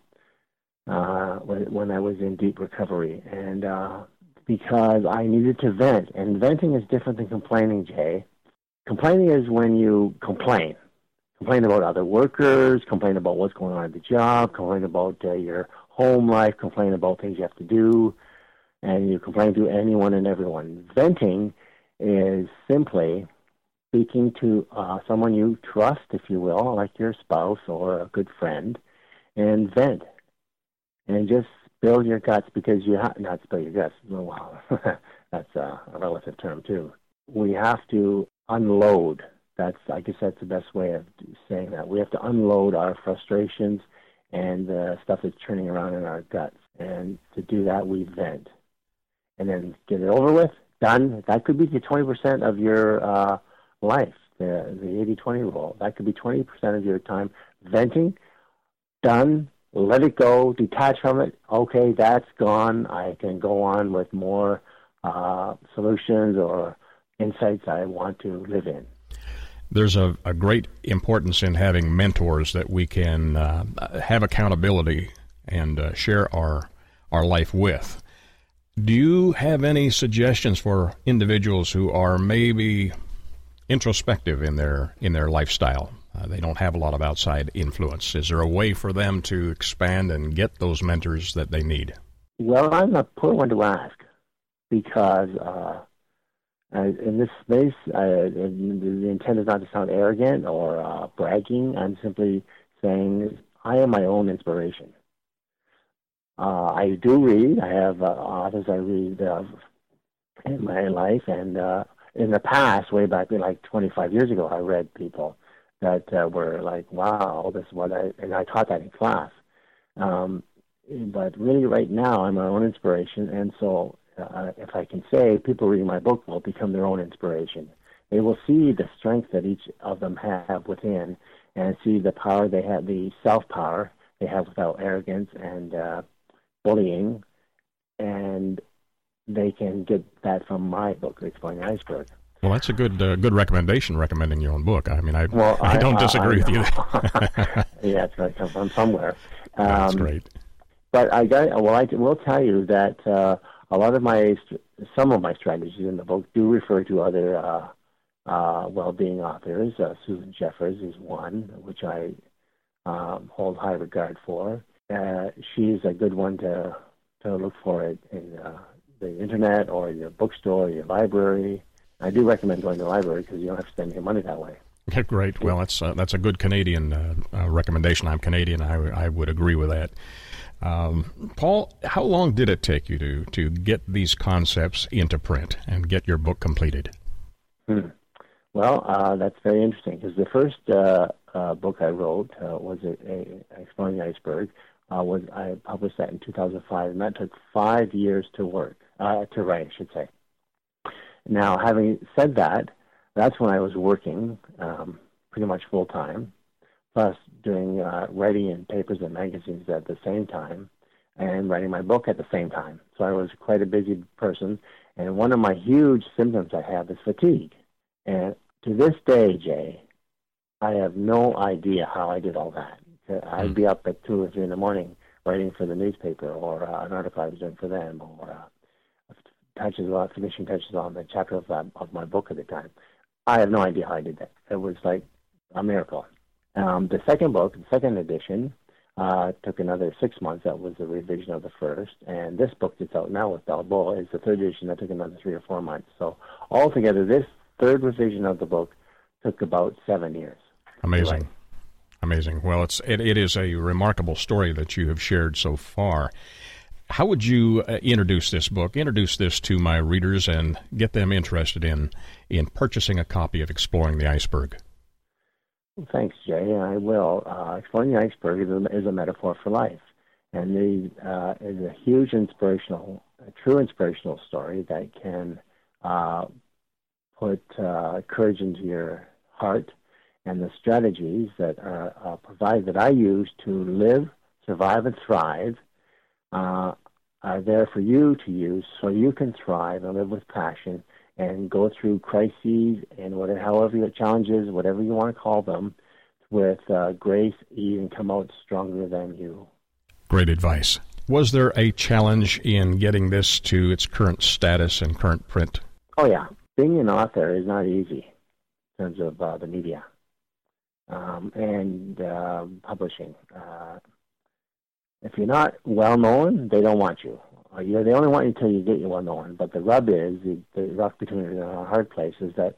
uh, when, when I was in deep recovery, and uh, because I needed to vent. And venting is different than complaining, Jay. Complaining is when you complain. Complain about other workers, complain about what's going on at the job, complain about uh, your home life, complain about things you have to do, and you complain to anyone and everyone. Venting is simply speaking to uh, someone you trust, if you will, like your spouse or a good friend, and vent. And just spill your guts because you have, not spill your guts, well, that's a, a relative term too. We have to unload. That's, I guess that's the best way of saying that. We have to unload our frustrations and the stuff that's churning around in our guts. And to do that, we vent. And then get it over with, done. That could be the twenty percent of your uh, life, the the eighty twenty rule. That could be twenty percent of your time venting, done, let it go, detach from it. Okay, that's gone. I can go on with more uh, solutions or insights I want to live in. There's a, a great importance in having mentors that we can uh, have accountability and uh, share our our life with. Do you have any suggestions for individuals who are maybe introspective in their in their lifestyle? Uh, they don't have a lot of outside influence. Is there a way for them to expand and get those mentors that they need? Well, I'm a poor one to ask because uh, in this space, uh, the intent is not to sound arrogant or uh, bragging. I'm simply saying I am my own inspiration. Uh, I do read. I have uh, authors I read uh, in my life, and uh, in the past, way back like twenty-five years ago, I read people that uh, were like, wow, this is what I, and I taught that in class. Um, but really right now, I'm my own inspiration, and so uh, if I can say, people reading my book will become their own inspiration. They will see the strength that each of them have within, and see the power they have, the self-power they have without arrogance and uh, bullying, and they can get that from my book, Exploring the Iceberg. Well, that's a good uh, good recommendation, recommending your own book. I mean, I well, I, I don't I, disagree I, with you. Yeah, it's going to come from somewhere. Um, That's great. But I got well. I will tell you that uh, a lot of my some of my strategies in the book do refer to other uh, uh, well-being authors. Uh, Susan Jeffers is one, which I um, hold high regard for. Uh, she's a good one to to look for it in uh, the internet or your bookstore, or your library. I do recommend going to the library because you don't have to spend your money that way. Yeah, great. Well, that's uh, that's a good Canadian uh, uh, recommendation. I'm Canadian. I, I would agree with that. Um, Paul, how long did it take you to, to get these concepts into print and get your book completed? Hmm. Well, uh, that's very interesting because the first uh, uh, book I wrote uh, was a, a Exploring the Iceberg. Uh, was I published that in two thousand five, and that took five years to work uh, to write, I should say. Now, having said that, that's when I was working um, pretty much full time, plus doing uh, writing in papers and magazines at the same time, and writing my book at the same time. So I was quite a busy person, and one of my huge symptoms I have is fatigue. And to this day, Jay, I have no idea how I did all that. I'd mm. be up at two or three in the morning writing for the newspaper or uh, an article I was doing for them, or uh, touches on finishing touches on the chapter of, uh, of my book at the time. I have no idea how I did that. It was like a miracle. Um, the second book, the second edition, uh, took another six months. That was a revision of the first. And this book that's out now with Balboa is the third edition. That took another three or four months. So altogether, this third revision of the book took about seven years. Amazing. Right. Amazing. Well, it's it, it is a remarkable story that you have shared so far. How would you uh, introduce this book, introduce this to my readers and get them interested in, in purchasing a copy of Exploring the Iceberg? Well, thanks, Jay. I will. Uh, Exploring the Iceberg is a, is a metaphor for life. And the uh, is a huge inspirational, a true inspirational story that can uh, put uh, courage into your heart, and the strategies that are uh, provided that I use to live, survive, and thrive uh, are there for you to use so you can thrive and live with passion and go through crises and whatever, however your challenges, whatever you want to call them, with uh, grace, ease, and come out stronger than you. Great advice. Was there a challenge in getting this to its current status and current print? Oh, yeah. Being an author is not easy in terms of uh, the media. Um, and uh, publishing. Uh, if you're not well-known, they don't want you. Uh, you're, they only want you until you get you well-known. But the rub is, the, the rock between a hard place is that,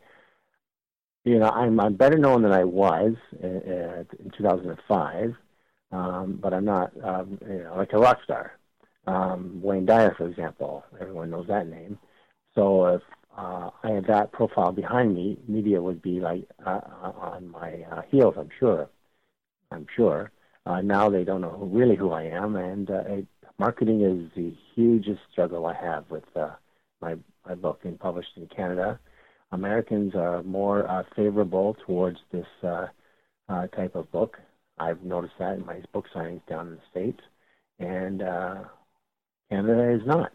you know, I'm, I'm better known than I was in, in two thousand five, um, but I'm not, um, you know, like a rock star. Um, Wayne Dyer, for example, everyone knows that name. So if Uh, I had that profile behind me, media would be like uh, on my uh, heels, I'm sure. I'm sure. Uh, now they don't know who, really who I am, and uh, it, marketing is the hugest struggle I have with uh, my, my book being published in Canada. Americans are more uh, favorable towards this uh, uh, type of book. I've noticed that in my book signings down in the States, and uh, Canada is not.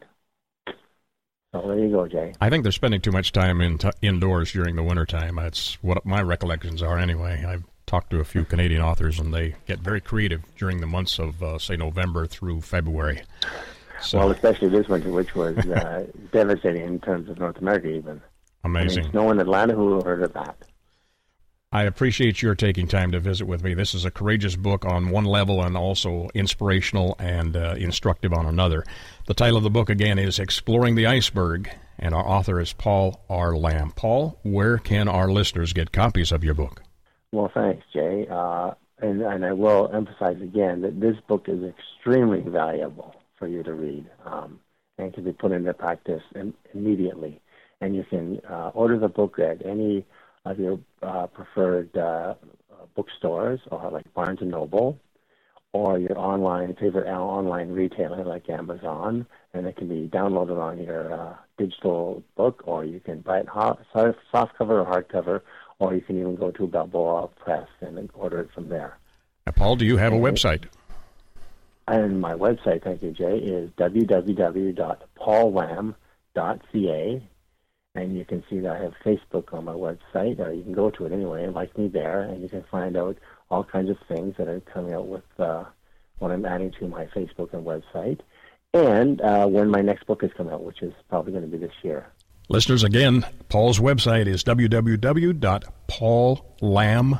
So there you go, Jay. I think they're spending too much time in t- indoors during the wintertime. That's what my recollections are anyway. I've talked to a few Canadian authors, and they get very creative during the months of, uh, say, November through February. So. Well, especially this winter, which was uh, devastating in terms of North America even. Amazing. I mean, snow in Atlanta, who heard of that? I appreciate your taking time to visit with me. This is a courageous book on one level and also inspirational and uh, instructive on another. The title of the book, again, is Exploring the Iceberg, and our author is Paul R. Lamb. Paul, where can our listeners get copies of your book? Well, thanks, Jay. Uh, and, and I will emphasize again that this book is extremely valuable for you to read um, and can be put into practice in, immediately. And you can uh, order the book at any of your uh, preferred uh, bookstores, or like Barnes and Noble, or your online favorite online retailer like Amazon, and it can be downloaded on your uh, digital book, or you can buy it hot, soft cover or hardcover, or you can even go to Balboa Press and order it from there. Now, Paul, do you have and, a website? And my website, thank you, Jay, is w w w dot paul lamb dot c a. And you can see that I have Facebook on my website, or you can go to it anyway and like me there, and you can find out all kinds of things that are coming out with uh, what I'm adding to my Facebook and website, and uh, when my next book is coming out, which is probably going to be this year. Listeners, again, Paul's website is w w w dot paul lamb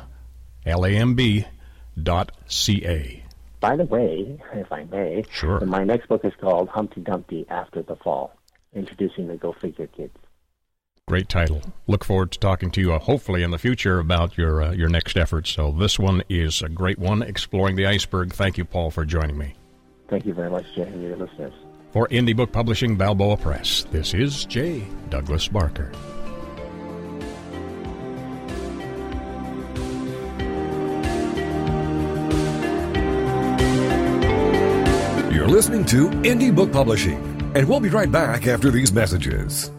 dot c a. By the way, if I may, sure. My next book is called Humpty Dumpty After the Fall, introducing the Go Figure kids. Great title. Look forward to talking to you, uh, hopefully, in the future about your uh, your next efforts. So this one is a great one, Exploring the Iceberg. Thank you, Paul, for joining me. Thank you very much, Jay, and your listeners. For Indie Book Publishing, Balboa Press, this is J. Douglas Barker. You're listening to Indie Book Publishing, and we'll be right back after these messages.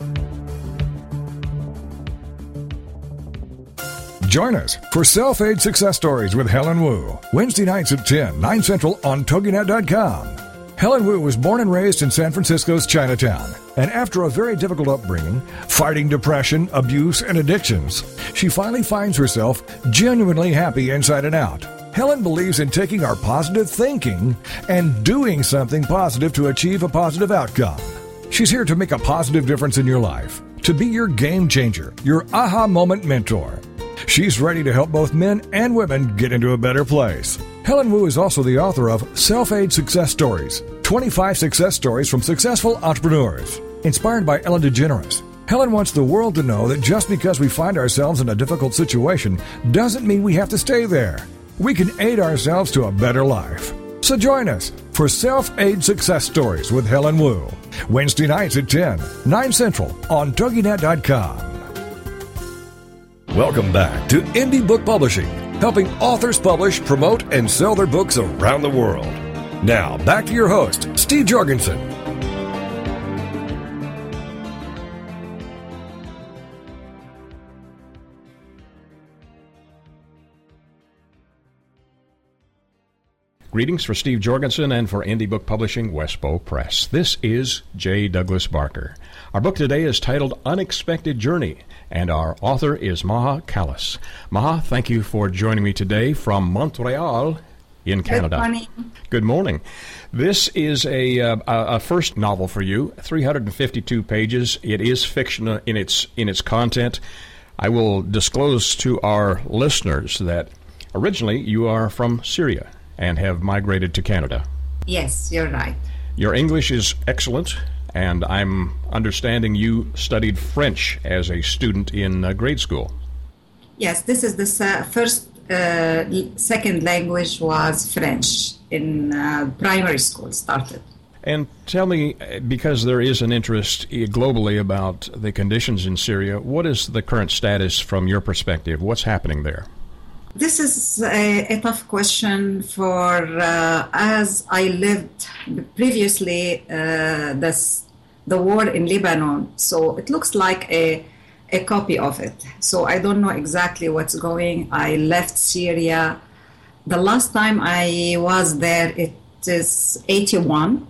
Join us for Self-Aid Success Stories with Helen Wu, Wednesday nights at ten, nine Central on Toginet dot com. Helen Wu was born and raised in San Francisco's Chinatown, and after a very difficult upbringing, fighting depression, abuse, and addictions, she finally finds herself genuinely happy inside and out. Helen believes in taking our positive thinking and doing something positive to achieve a positive outcome. She's here to make a positive difference in your life, to be your game changer, your aha moment mentor. She's ready to help both men and women get into a better place. Helen Wu is also the author of Self-Aid Success Stories, twenty-five Success Stories from Successful Entrepreneurs. Inspired by Ellen DeGeneres, Helen wants the world to know that just because we find ourselves in a difficult situation doesn't mean we have to stay there. We can aid ourselves to a better life. So join us for Self-Aid Success Stories with Helen Wu, Wednesday nights at ten, nine Central on Toginet dot com. Welcome back to Indie Book Publishing, helping authors publish, promote, and sell their books around the world. Now, back to your host, Steve Jorgensen. Greetings for Steve Jorgensen and for Indie Book Publishing, Westbow Press. This is J. Douglas Barker. Our book today is titled Unexpected Journey, and our author is Maha Callas. Maha, thank you for joining me today from Montreal in Canada. Good morning. Good morning. This is a, uh, a first novel for you, three hundred fifty-two pages. It is fiction in its in its content. I will disclose to our listeners that originally you are from Syria and have migrated to Canada. Yes, you're right. Your English is excellent, and I'm understanding you studied French as a student in uh, grade school. Yes, this is the uh, first, uh, second language was French in uh, primary school started. And tell me, because there is an interest globally about the conditions in Syria, what is the current status from your perspective? What's happening there? This is a, a tough question for, uh, as I lived previously, uh, this, the war in Lebanon, so it looks like a, a copy of it. So I don't know exactly what's going. I left Syria. The last time I was there, it is eighty-one,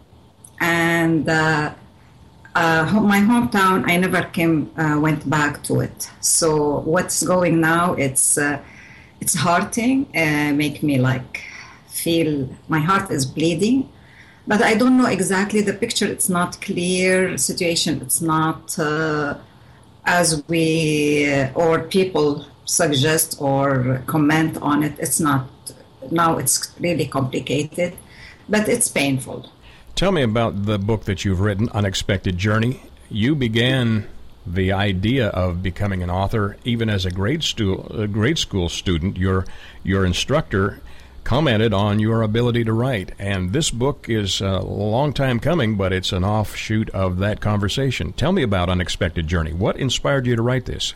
and uh, uh, my hometown, I never came, uh, went back to it. So what's going now, it's... Uh, It's hurting, uh, make me like feel my heart is bleeding, but I don't know exactly the picture. It's not clear situation. It's not uh, as we uh, or people suggest or comment on it. It's not now. It's really complicated, but it's painful. Tell me about the book that you've written, Unexpected Journey. You began the idea of becoming an author even as a grade school a grade school student. Your your instructor commented on your ability to write, and this book is a long time coming, but it's an offshoot of that conversation. Tell me about Unexpected Journey. What inspired you to write this?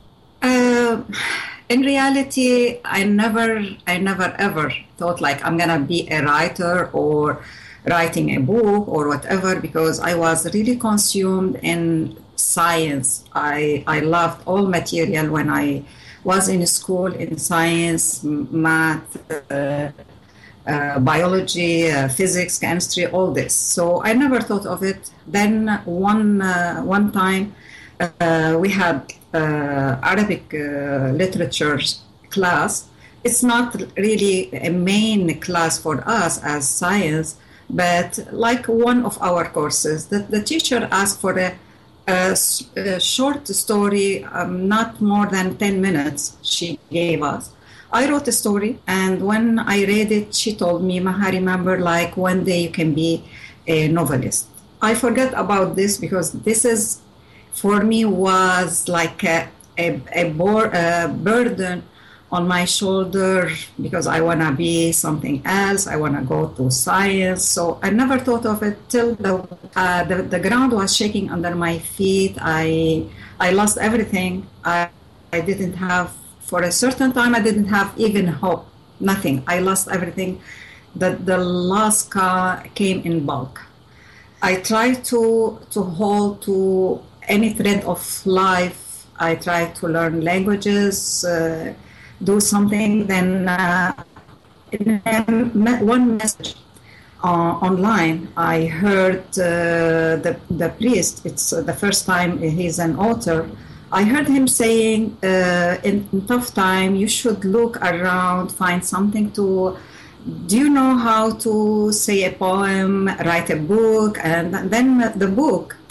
Uh, in reality, I never I never ever thought like I'm gonna be a writer or writing a book or whatever, because I was really consumed in science. I, I loved all material when I was in school, in science, math, uh, uh, biology, uh, physics, chemistry, all this. So I never thought of it. Then one uh, one time uh, we had uh, Arabic uh, literature class. It's not really a main class for us as science, but like one of our courses, the, the teacher asked for a A, a short story, um, not more than ten minutes, she gave us. I wrote a story, and when I read it, she told me, Maha, remember, like, one day you can be a novelist. I forgot about this because this is, for me, was like a, a, a, bor- a burden on my shoulder, because I want to be something else. I want to go to science. So I never thought of it till the, uh, the the ground was shaking under my feet. I I lost everything. I, I didn't have, for a certain time, I didn't have even hope. Nothing. I lost everything. The, the loss ca- came in bulk. I tried to, to hold to any thread of life. I tried to learn languages, uh, do something, then uh, in one message uh, online, I heard uh, the, the priest, it's uh, the first time he's an author, I heard him saying, uh, in, in tough time, you should look around, find something to, do you know how to say a poem, write a book? And then the book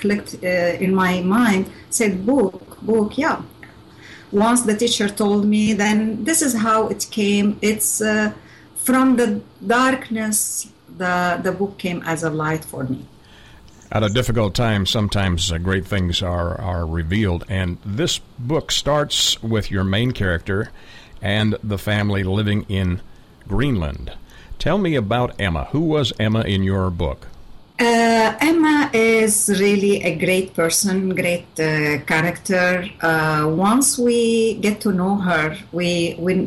clicked uh, in my mind, said book, book, yeah. Once the teacher told me, then this is how it came. It's uh, from the darkness, the, the book came as a light for me. At a difficult time, sometimes uh, great things are, are revealed. And this book starts with your main character and the family living in Greenland. Tell me about Emma. Who was Emma in your book? Uh, Emma is really a great person, great uh, character. Uh, once we get to know her, we, we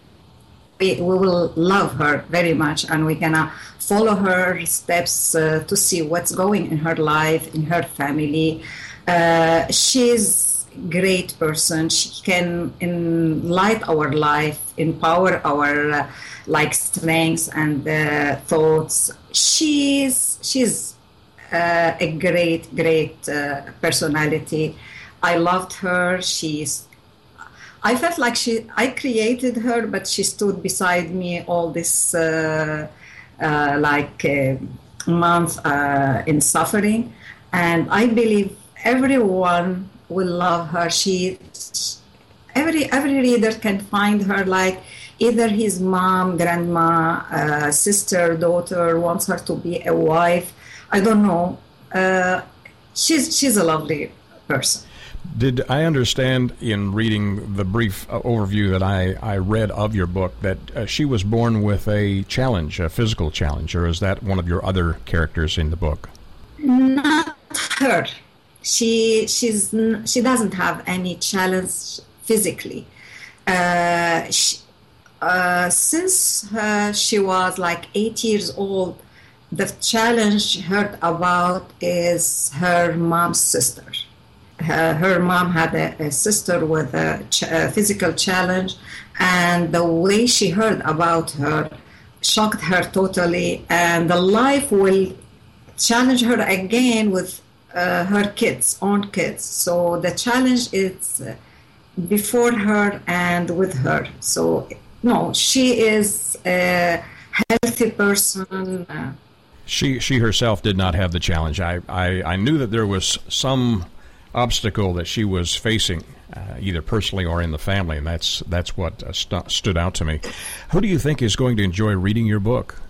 we we will love her very much, and we're gonna follow her steps uh, to see what's going in her life, in her family. Uh, she's a great person. She can enlighten our life, empower our uh, like strengths and uh, thoughts. She's she's uh, a great great uh, personality. I loved her. She's I felt like she I created her, but she stood beside me all this uh, uh, like uh, month uh, in suffering, and I believe everyone will love her. She every every reader can find her like either his mom, grandma, uh, sister, daughter wants her to be a wife. I don't know. Uh, she's she's a lovely person. Did I understand in reading the brief uh, overview that I, I read of your book that uh, she was born with a challenge, a physical challenge, or is that one of your other characters in the book? Not her. She she's she doesn't have any challenge physically. Uh, she, uh, since uh, she was like eight years old, the challenge she heard about is her mom's sister. Her, her mom had a, a sister with a, ch- a physical challenge, and the way she heard about her shocked her totally, and the life will challenge her again with uh, her kids, own kids. So the challenge is before her and with her. So no, she is a healthy person. Uh, she she herself did not have the challenge. I, I, I knew that there was some obstacle that she was facing, uh, either personally or in the family, and that's that's what uh, st- stood out to me. Who do you think is going to enjoy reading your book?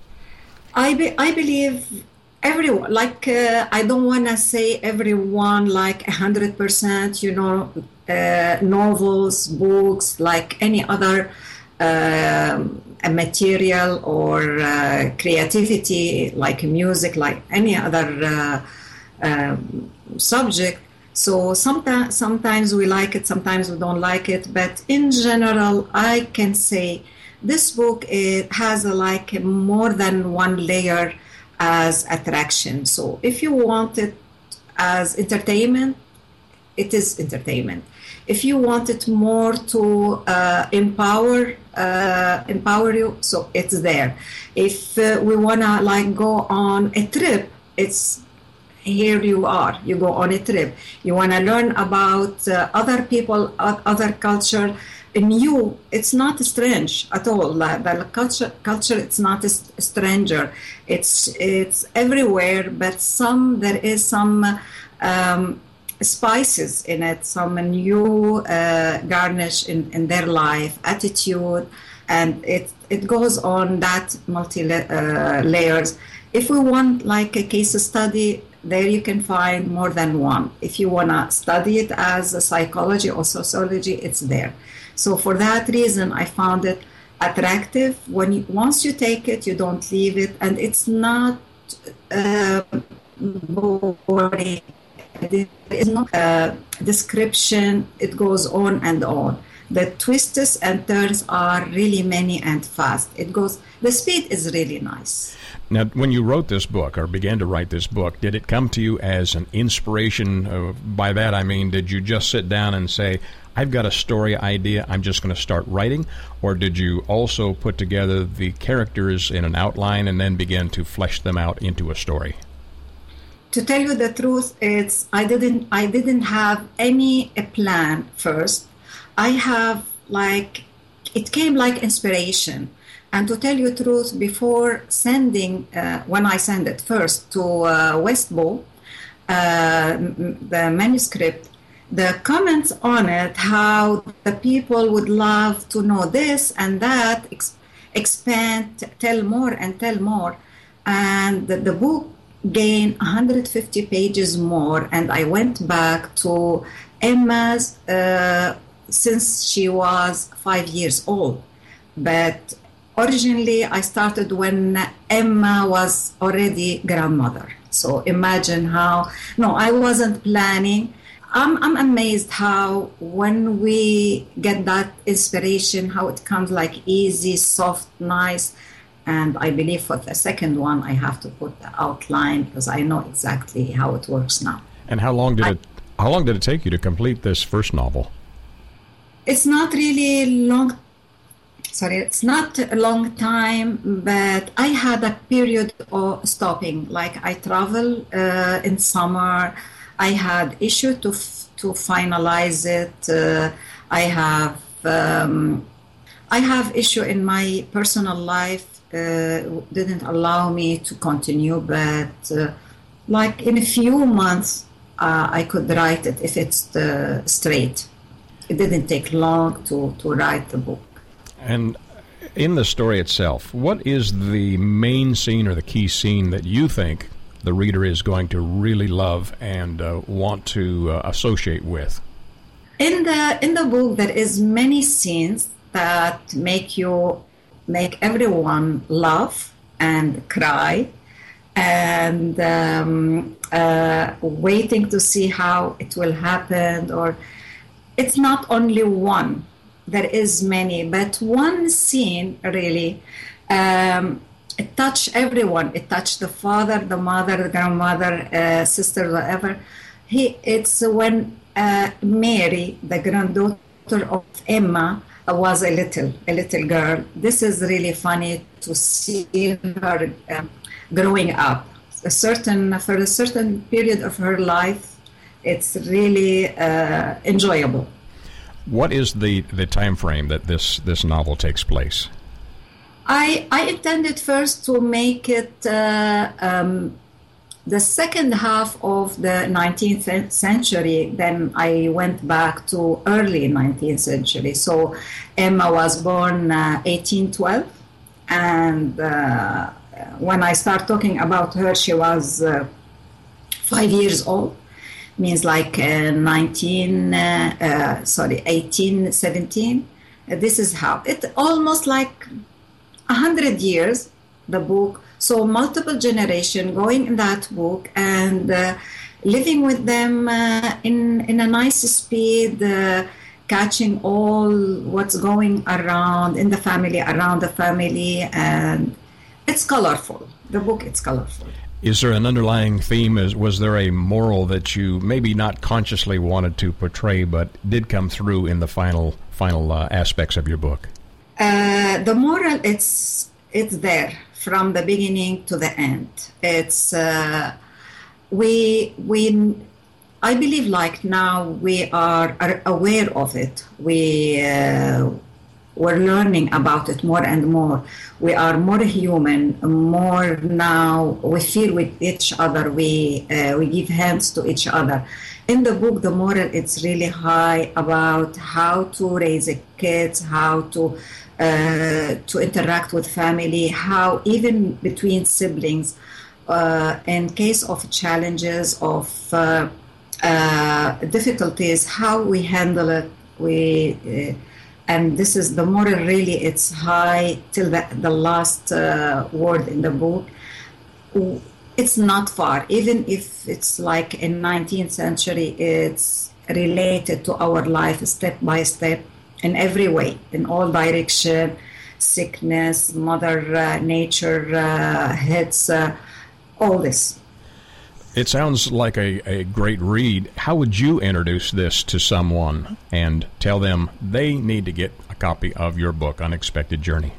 I be, I believe everyone. Like uh, I don't want to say everyone like a hundred percent. You know, uh, novels, books, like any other uh, material or uh, creativity, like music, like any other uh, uh, subject. So sometimes, sometimes we like it, sometimes we don't like it. But in general, I can say this book it has a, like a more than one layer as attraction. So if you want it as entertainment, it is entertainment. If you want it more to uh, empower, uh, empower you, so it's there. If uh, we wanna like go on a trip, it's here you are, you go on a trip. You want to learn about uh, other people, uh, other culture. In you, it's not strange at all. Like the culture, culture, it's not a stranger. It's it's everywhere, but some there is some um, spices in it, some new uh, garnish in, in their life, attitude, and it it goes on that multi uh, layers. If we want like a case study, there you can find more than one. If you want to study it as a psychology or sociology, it's there. So for that reason, I found it attractive. When you, once you take it, you don't leave it, and it's not uh, boring. It is not a description. It goes on and on. The twists and turns are really many and fast. It goes. The speed is really nice. Now, when you wrote this book, or began to write this book, did it come to you as an inspiration? Uh, by that I mean, did you just sit down and say, I've got a story idea, I'm just going to start writing? Or did you also put together the characters in an outline and then begin to flesh them out into a story? To tell you the truth, it's I didn't I didn't have any a plan first. I have like, it came like inspiration. And to tell you the truth, before sending, uh, when I sent it first to uh, Westbow, uh, the manuscript, the comments on it, how the people would love to know this and that, ex- expand, tell more and tell more. And the, the book gained one hundred fifty pages more, and I went back to Emma's uh, since she was five years old. But originally I started when Emma was already grandmother. So imagine how, no, I wasn't planning. I'm, I'm amazed how when we get that inspiration, how it comes like easy, soft, nice. And I believe for the second one, I have to put the outline because I know exactly how it works now. And how long did I, it, how long did it take you to complete this first novel? It's not really long. Sorry, it's not a long time, but I had a period of stopping. Like I travel uh, in summer. I had issue to f- to finalize it. Uh, I have um, I have issue in my personal life. Uh, didn't allow me to continue, but uh, like in a few months, uh, I could write it if it's uh, straight. It didn't take long to, to write the book. And in the story itself, what is the main scene or the key scene that you think the reader is going to really love and uh, want to uh, associate with? In the in the book, there is many scenes that make you make everyone laugh and cry, and um, uh, waiting to see how it will happen. Or it's not only one. There is many, but one scene really, um, it touched everyone. It touched the father, the mother, the grandmother, uh, sister, whatever. He, it's when uh, Mary, the granddaughter of Emma, uh, was a little, a little girl. This is really funny to see her uh, growing up. A certain for a certain period of her life, it's really uh, enjoyable. What is the, the time frame that this, this novel takes place? I I intended first to make it uh, um, the second half of the nineteenth century. Then I went back to early nineteenth century. So Emma was born uh, eighteen twelve, and uh, when I start talking about her, she was uh, five years old. Means like uh, nineteen, uh, uh, sorry, eighteen seventeen. Uh, this is how it almost like a hundred years. The book, so multiple generation going in that book and uh, living with them uh, in in a nice speed, uh, catching all what's going around in the family, around the family, and it's colorful. The book, it's colorful. Is there an underlying theme? Is, was there a moral that you maybe not consciously wanted to portray, but did come through in the final final uh, aspects of your book? Uh, the moral, it's it's there from the beginning to the end. It's uh, we we I believe like now we are, are aware of it. We uh, we're learning about it more and more. We are more human, more now. We feel with each other. We uh, we give hands to each other. In the book, the moral it's really high about how to raise a kids, how to uh, to interact with family, how even between siblings, uh, in case of challenges of uh, uh, difficulties, how we handle it. We uh, And this is the moral really, it's high till the, the last uh, word in the book. It's not far. Even if it's like in nineteenth century, it's related to our life step by step in every way, in all direction, sickness, mother uh, nature uh, hits, uh, all this. It sounds like a, a great read. How would you introduce this to someone and tell them they need to get a copy of your book, Unexpected Journey?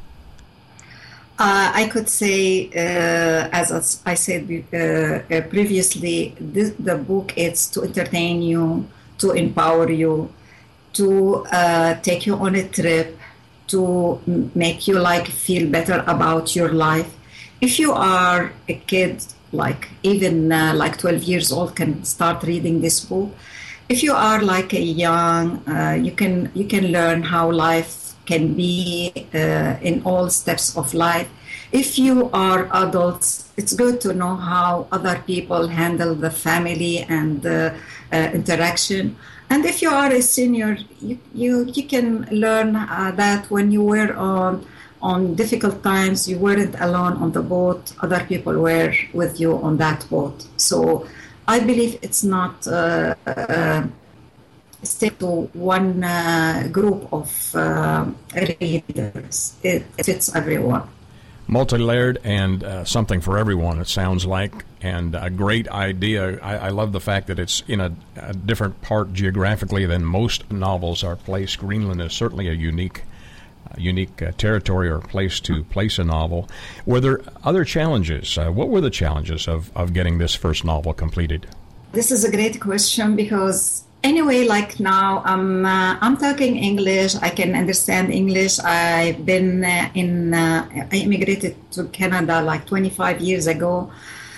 Uh, I could say, uh, as I said uh, previously, this, the book is to entertain you, to empower you, to uh, take you on a trip, to make you like feel better about your life. If you are a kid like even uh, like twelve years old can start reading this book. If you are like a young, uh, you can you can learn how life can be uh, in all steps of life. If you are adults, it's good to know how other people handle the family and the uh, interaction. And if you are a senior, you you, you can learn uh, that when you were on on difficult times, you weren't alone on the boat. Other people were with you on that boat. So I believe it's not uh, uh, stick to one uh, group of uh, readers. It, it fits everyone. Multi-layered and uh, something for everyone, it sounds like, and a great idea. I, I love the fact that it's in a, a different part geographically than most novels are placed. Greenland is certainly a unique uh, unique uh, territory or place to place a novel. Were there other challenges? Uh, what were the challenges of, of getting this first novel completed? This is a great question because anyway, like now, I'm uh, I'm talking English. I can understand English. I've been uh, in. Uh, I immigrated to Canada like twenty-five years ago,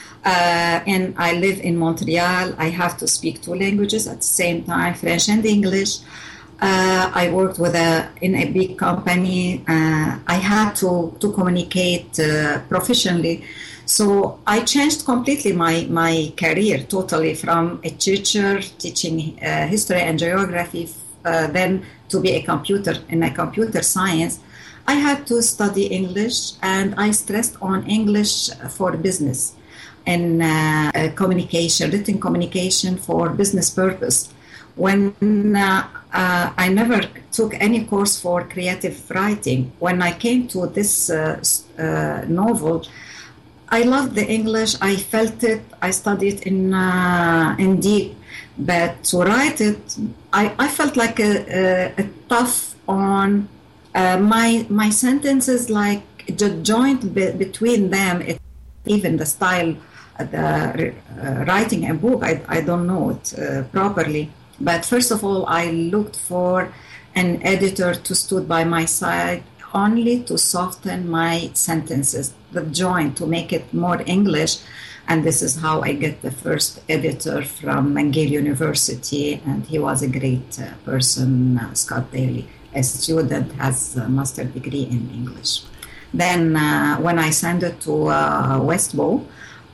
uh, and I live in Montreal. I have to speak two languages at the same time, French and English. Uh, I worked with a in a big company. Uh, I had to to communicate uh, professionally. So I changed completely my, my career totally from a teacher teaching uh, history and geography, uh, then to be a computer in a computer science. I had to study English, and I stressed on English for business and uh, communication, written communication for business purpose. When uh, uh, I never took any course for creative writing, when I came to this uh, uh, novel, I loved the English. I felt it. I studied in uh, in deep, but to write it, I, I felt like a, a, a tough on uh, my my sentences, like the joint be, between them. It, even the style, uh, the uh, writing a book, I I don't know it uh, properly. But first of all, I looked for an editor to stood by my side, only to soften my sentences, the joint, to make it more English. And this is how I get the first editor from McGill University, and he was a great uh, person, uh, Scott Daly, a student, has a master's degree in English. Then uh, when I sent it to uh, Westbow,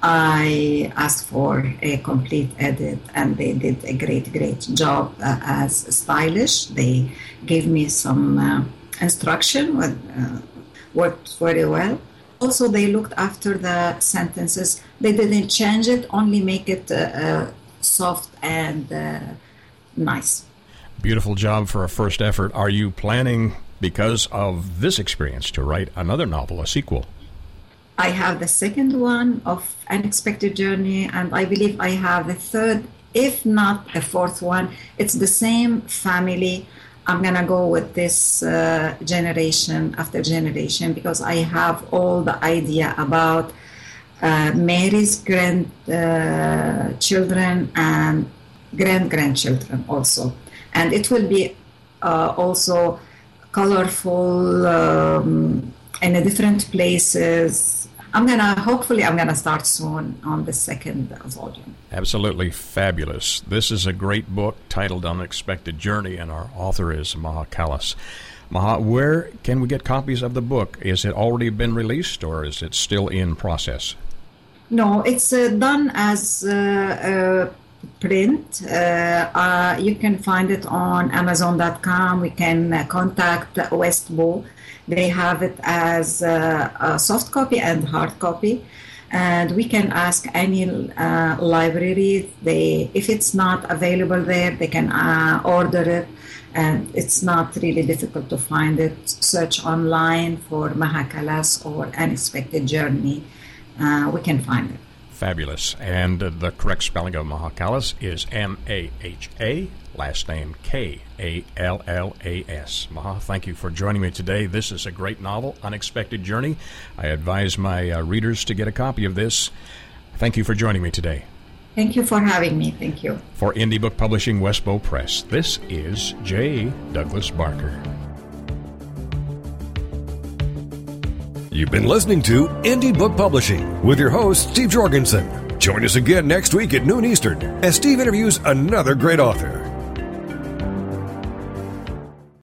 I asked for a complete edit, and they did a great, great job uh, as stylish. They gave me some uh, instruction, with, uh, worked very well. Also, they looked after the sentences. They didn't change it, only make it uh, uh, soft and uh, nice. Beautiful job for a first effort. Are you planning, because of this experience, to write another novel, a sequel? I have the second one of Unexpected Journey, and I believe I have the third, if not a fourth one. It's the same family. I'm going to go with this uh, generation after generation, because I have all the idea about uh, Mary's grandchildren uh, and grand-grandchildren also. And it will be uh, also colorful um, in a different places. I'm going to, hopefully, I'm going to start soon on the second volume. Absolutely fabulous. This is a great book titled Unexpected Journey, and our author is Maha Khalas. Maha, where can we get copies of the book? Is it already been released, or is it still in process? No, it's uh, done as uh, uh, print. Uh, uh, you can find it on Amazon dot com. We can uh, contact Westbow. They have it as uh, a soft copy and hard copy, and we can ask any uh, library. They, if it's not available there, they can uh, order it, and it's not really difficult to find it. Search online for Maha Khalas or Unexpected Journey. Uh, we can find it. Fabulous. And uh, the correct spelling of Maha Khalas is M A H A, last name K A L L A S. Maha, thank you for joining me today. This is a great novel, Unexpected Journey. I advise my uh, readers to get a copy of this. Thank you for joining me today. Thank you for having me. Thank you. For Indie Book Publishing, Westbow Press, this is J. Douglas Barker. You've been listening to Indie Book Publishing with your host, Steve Jorgensen. Join us again next week at noon Eastern as Steve interviews another great author.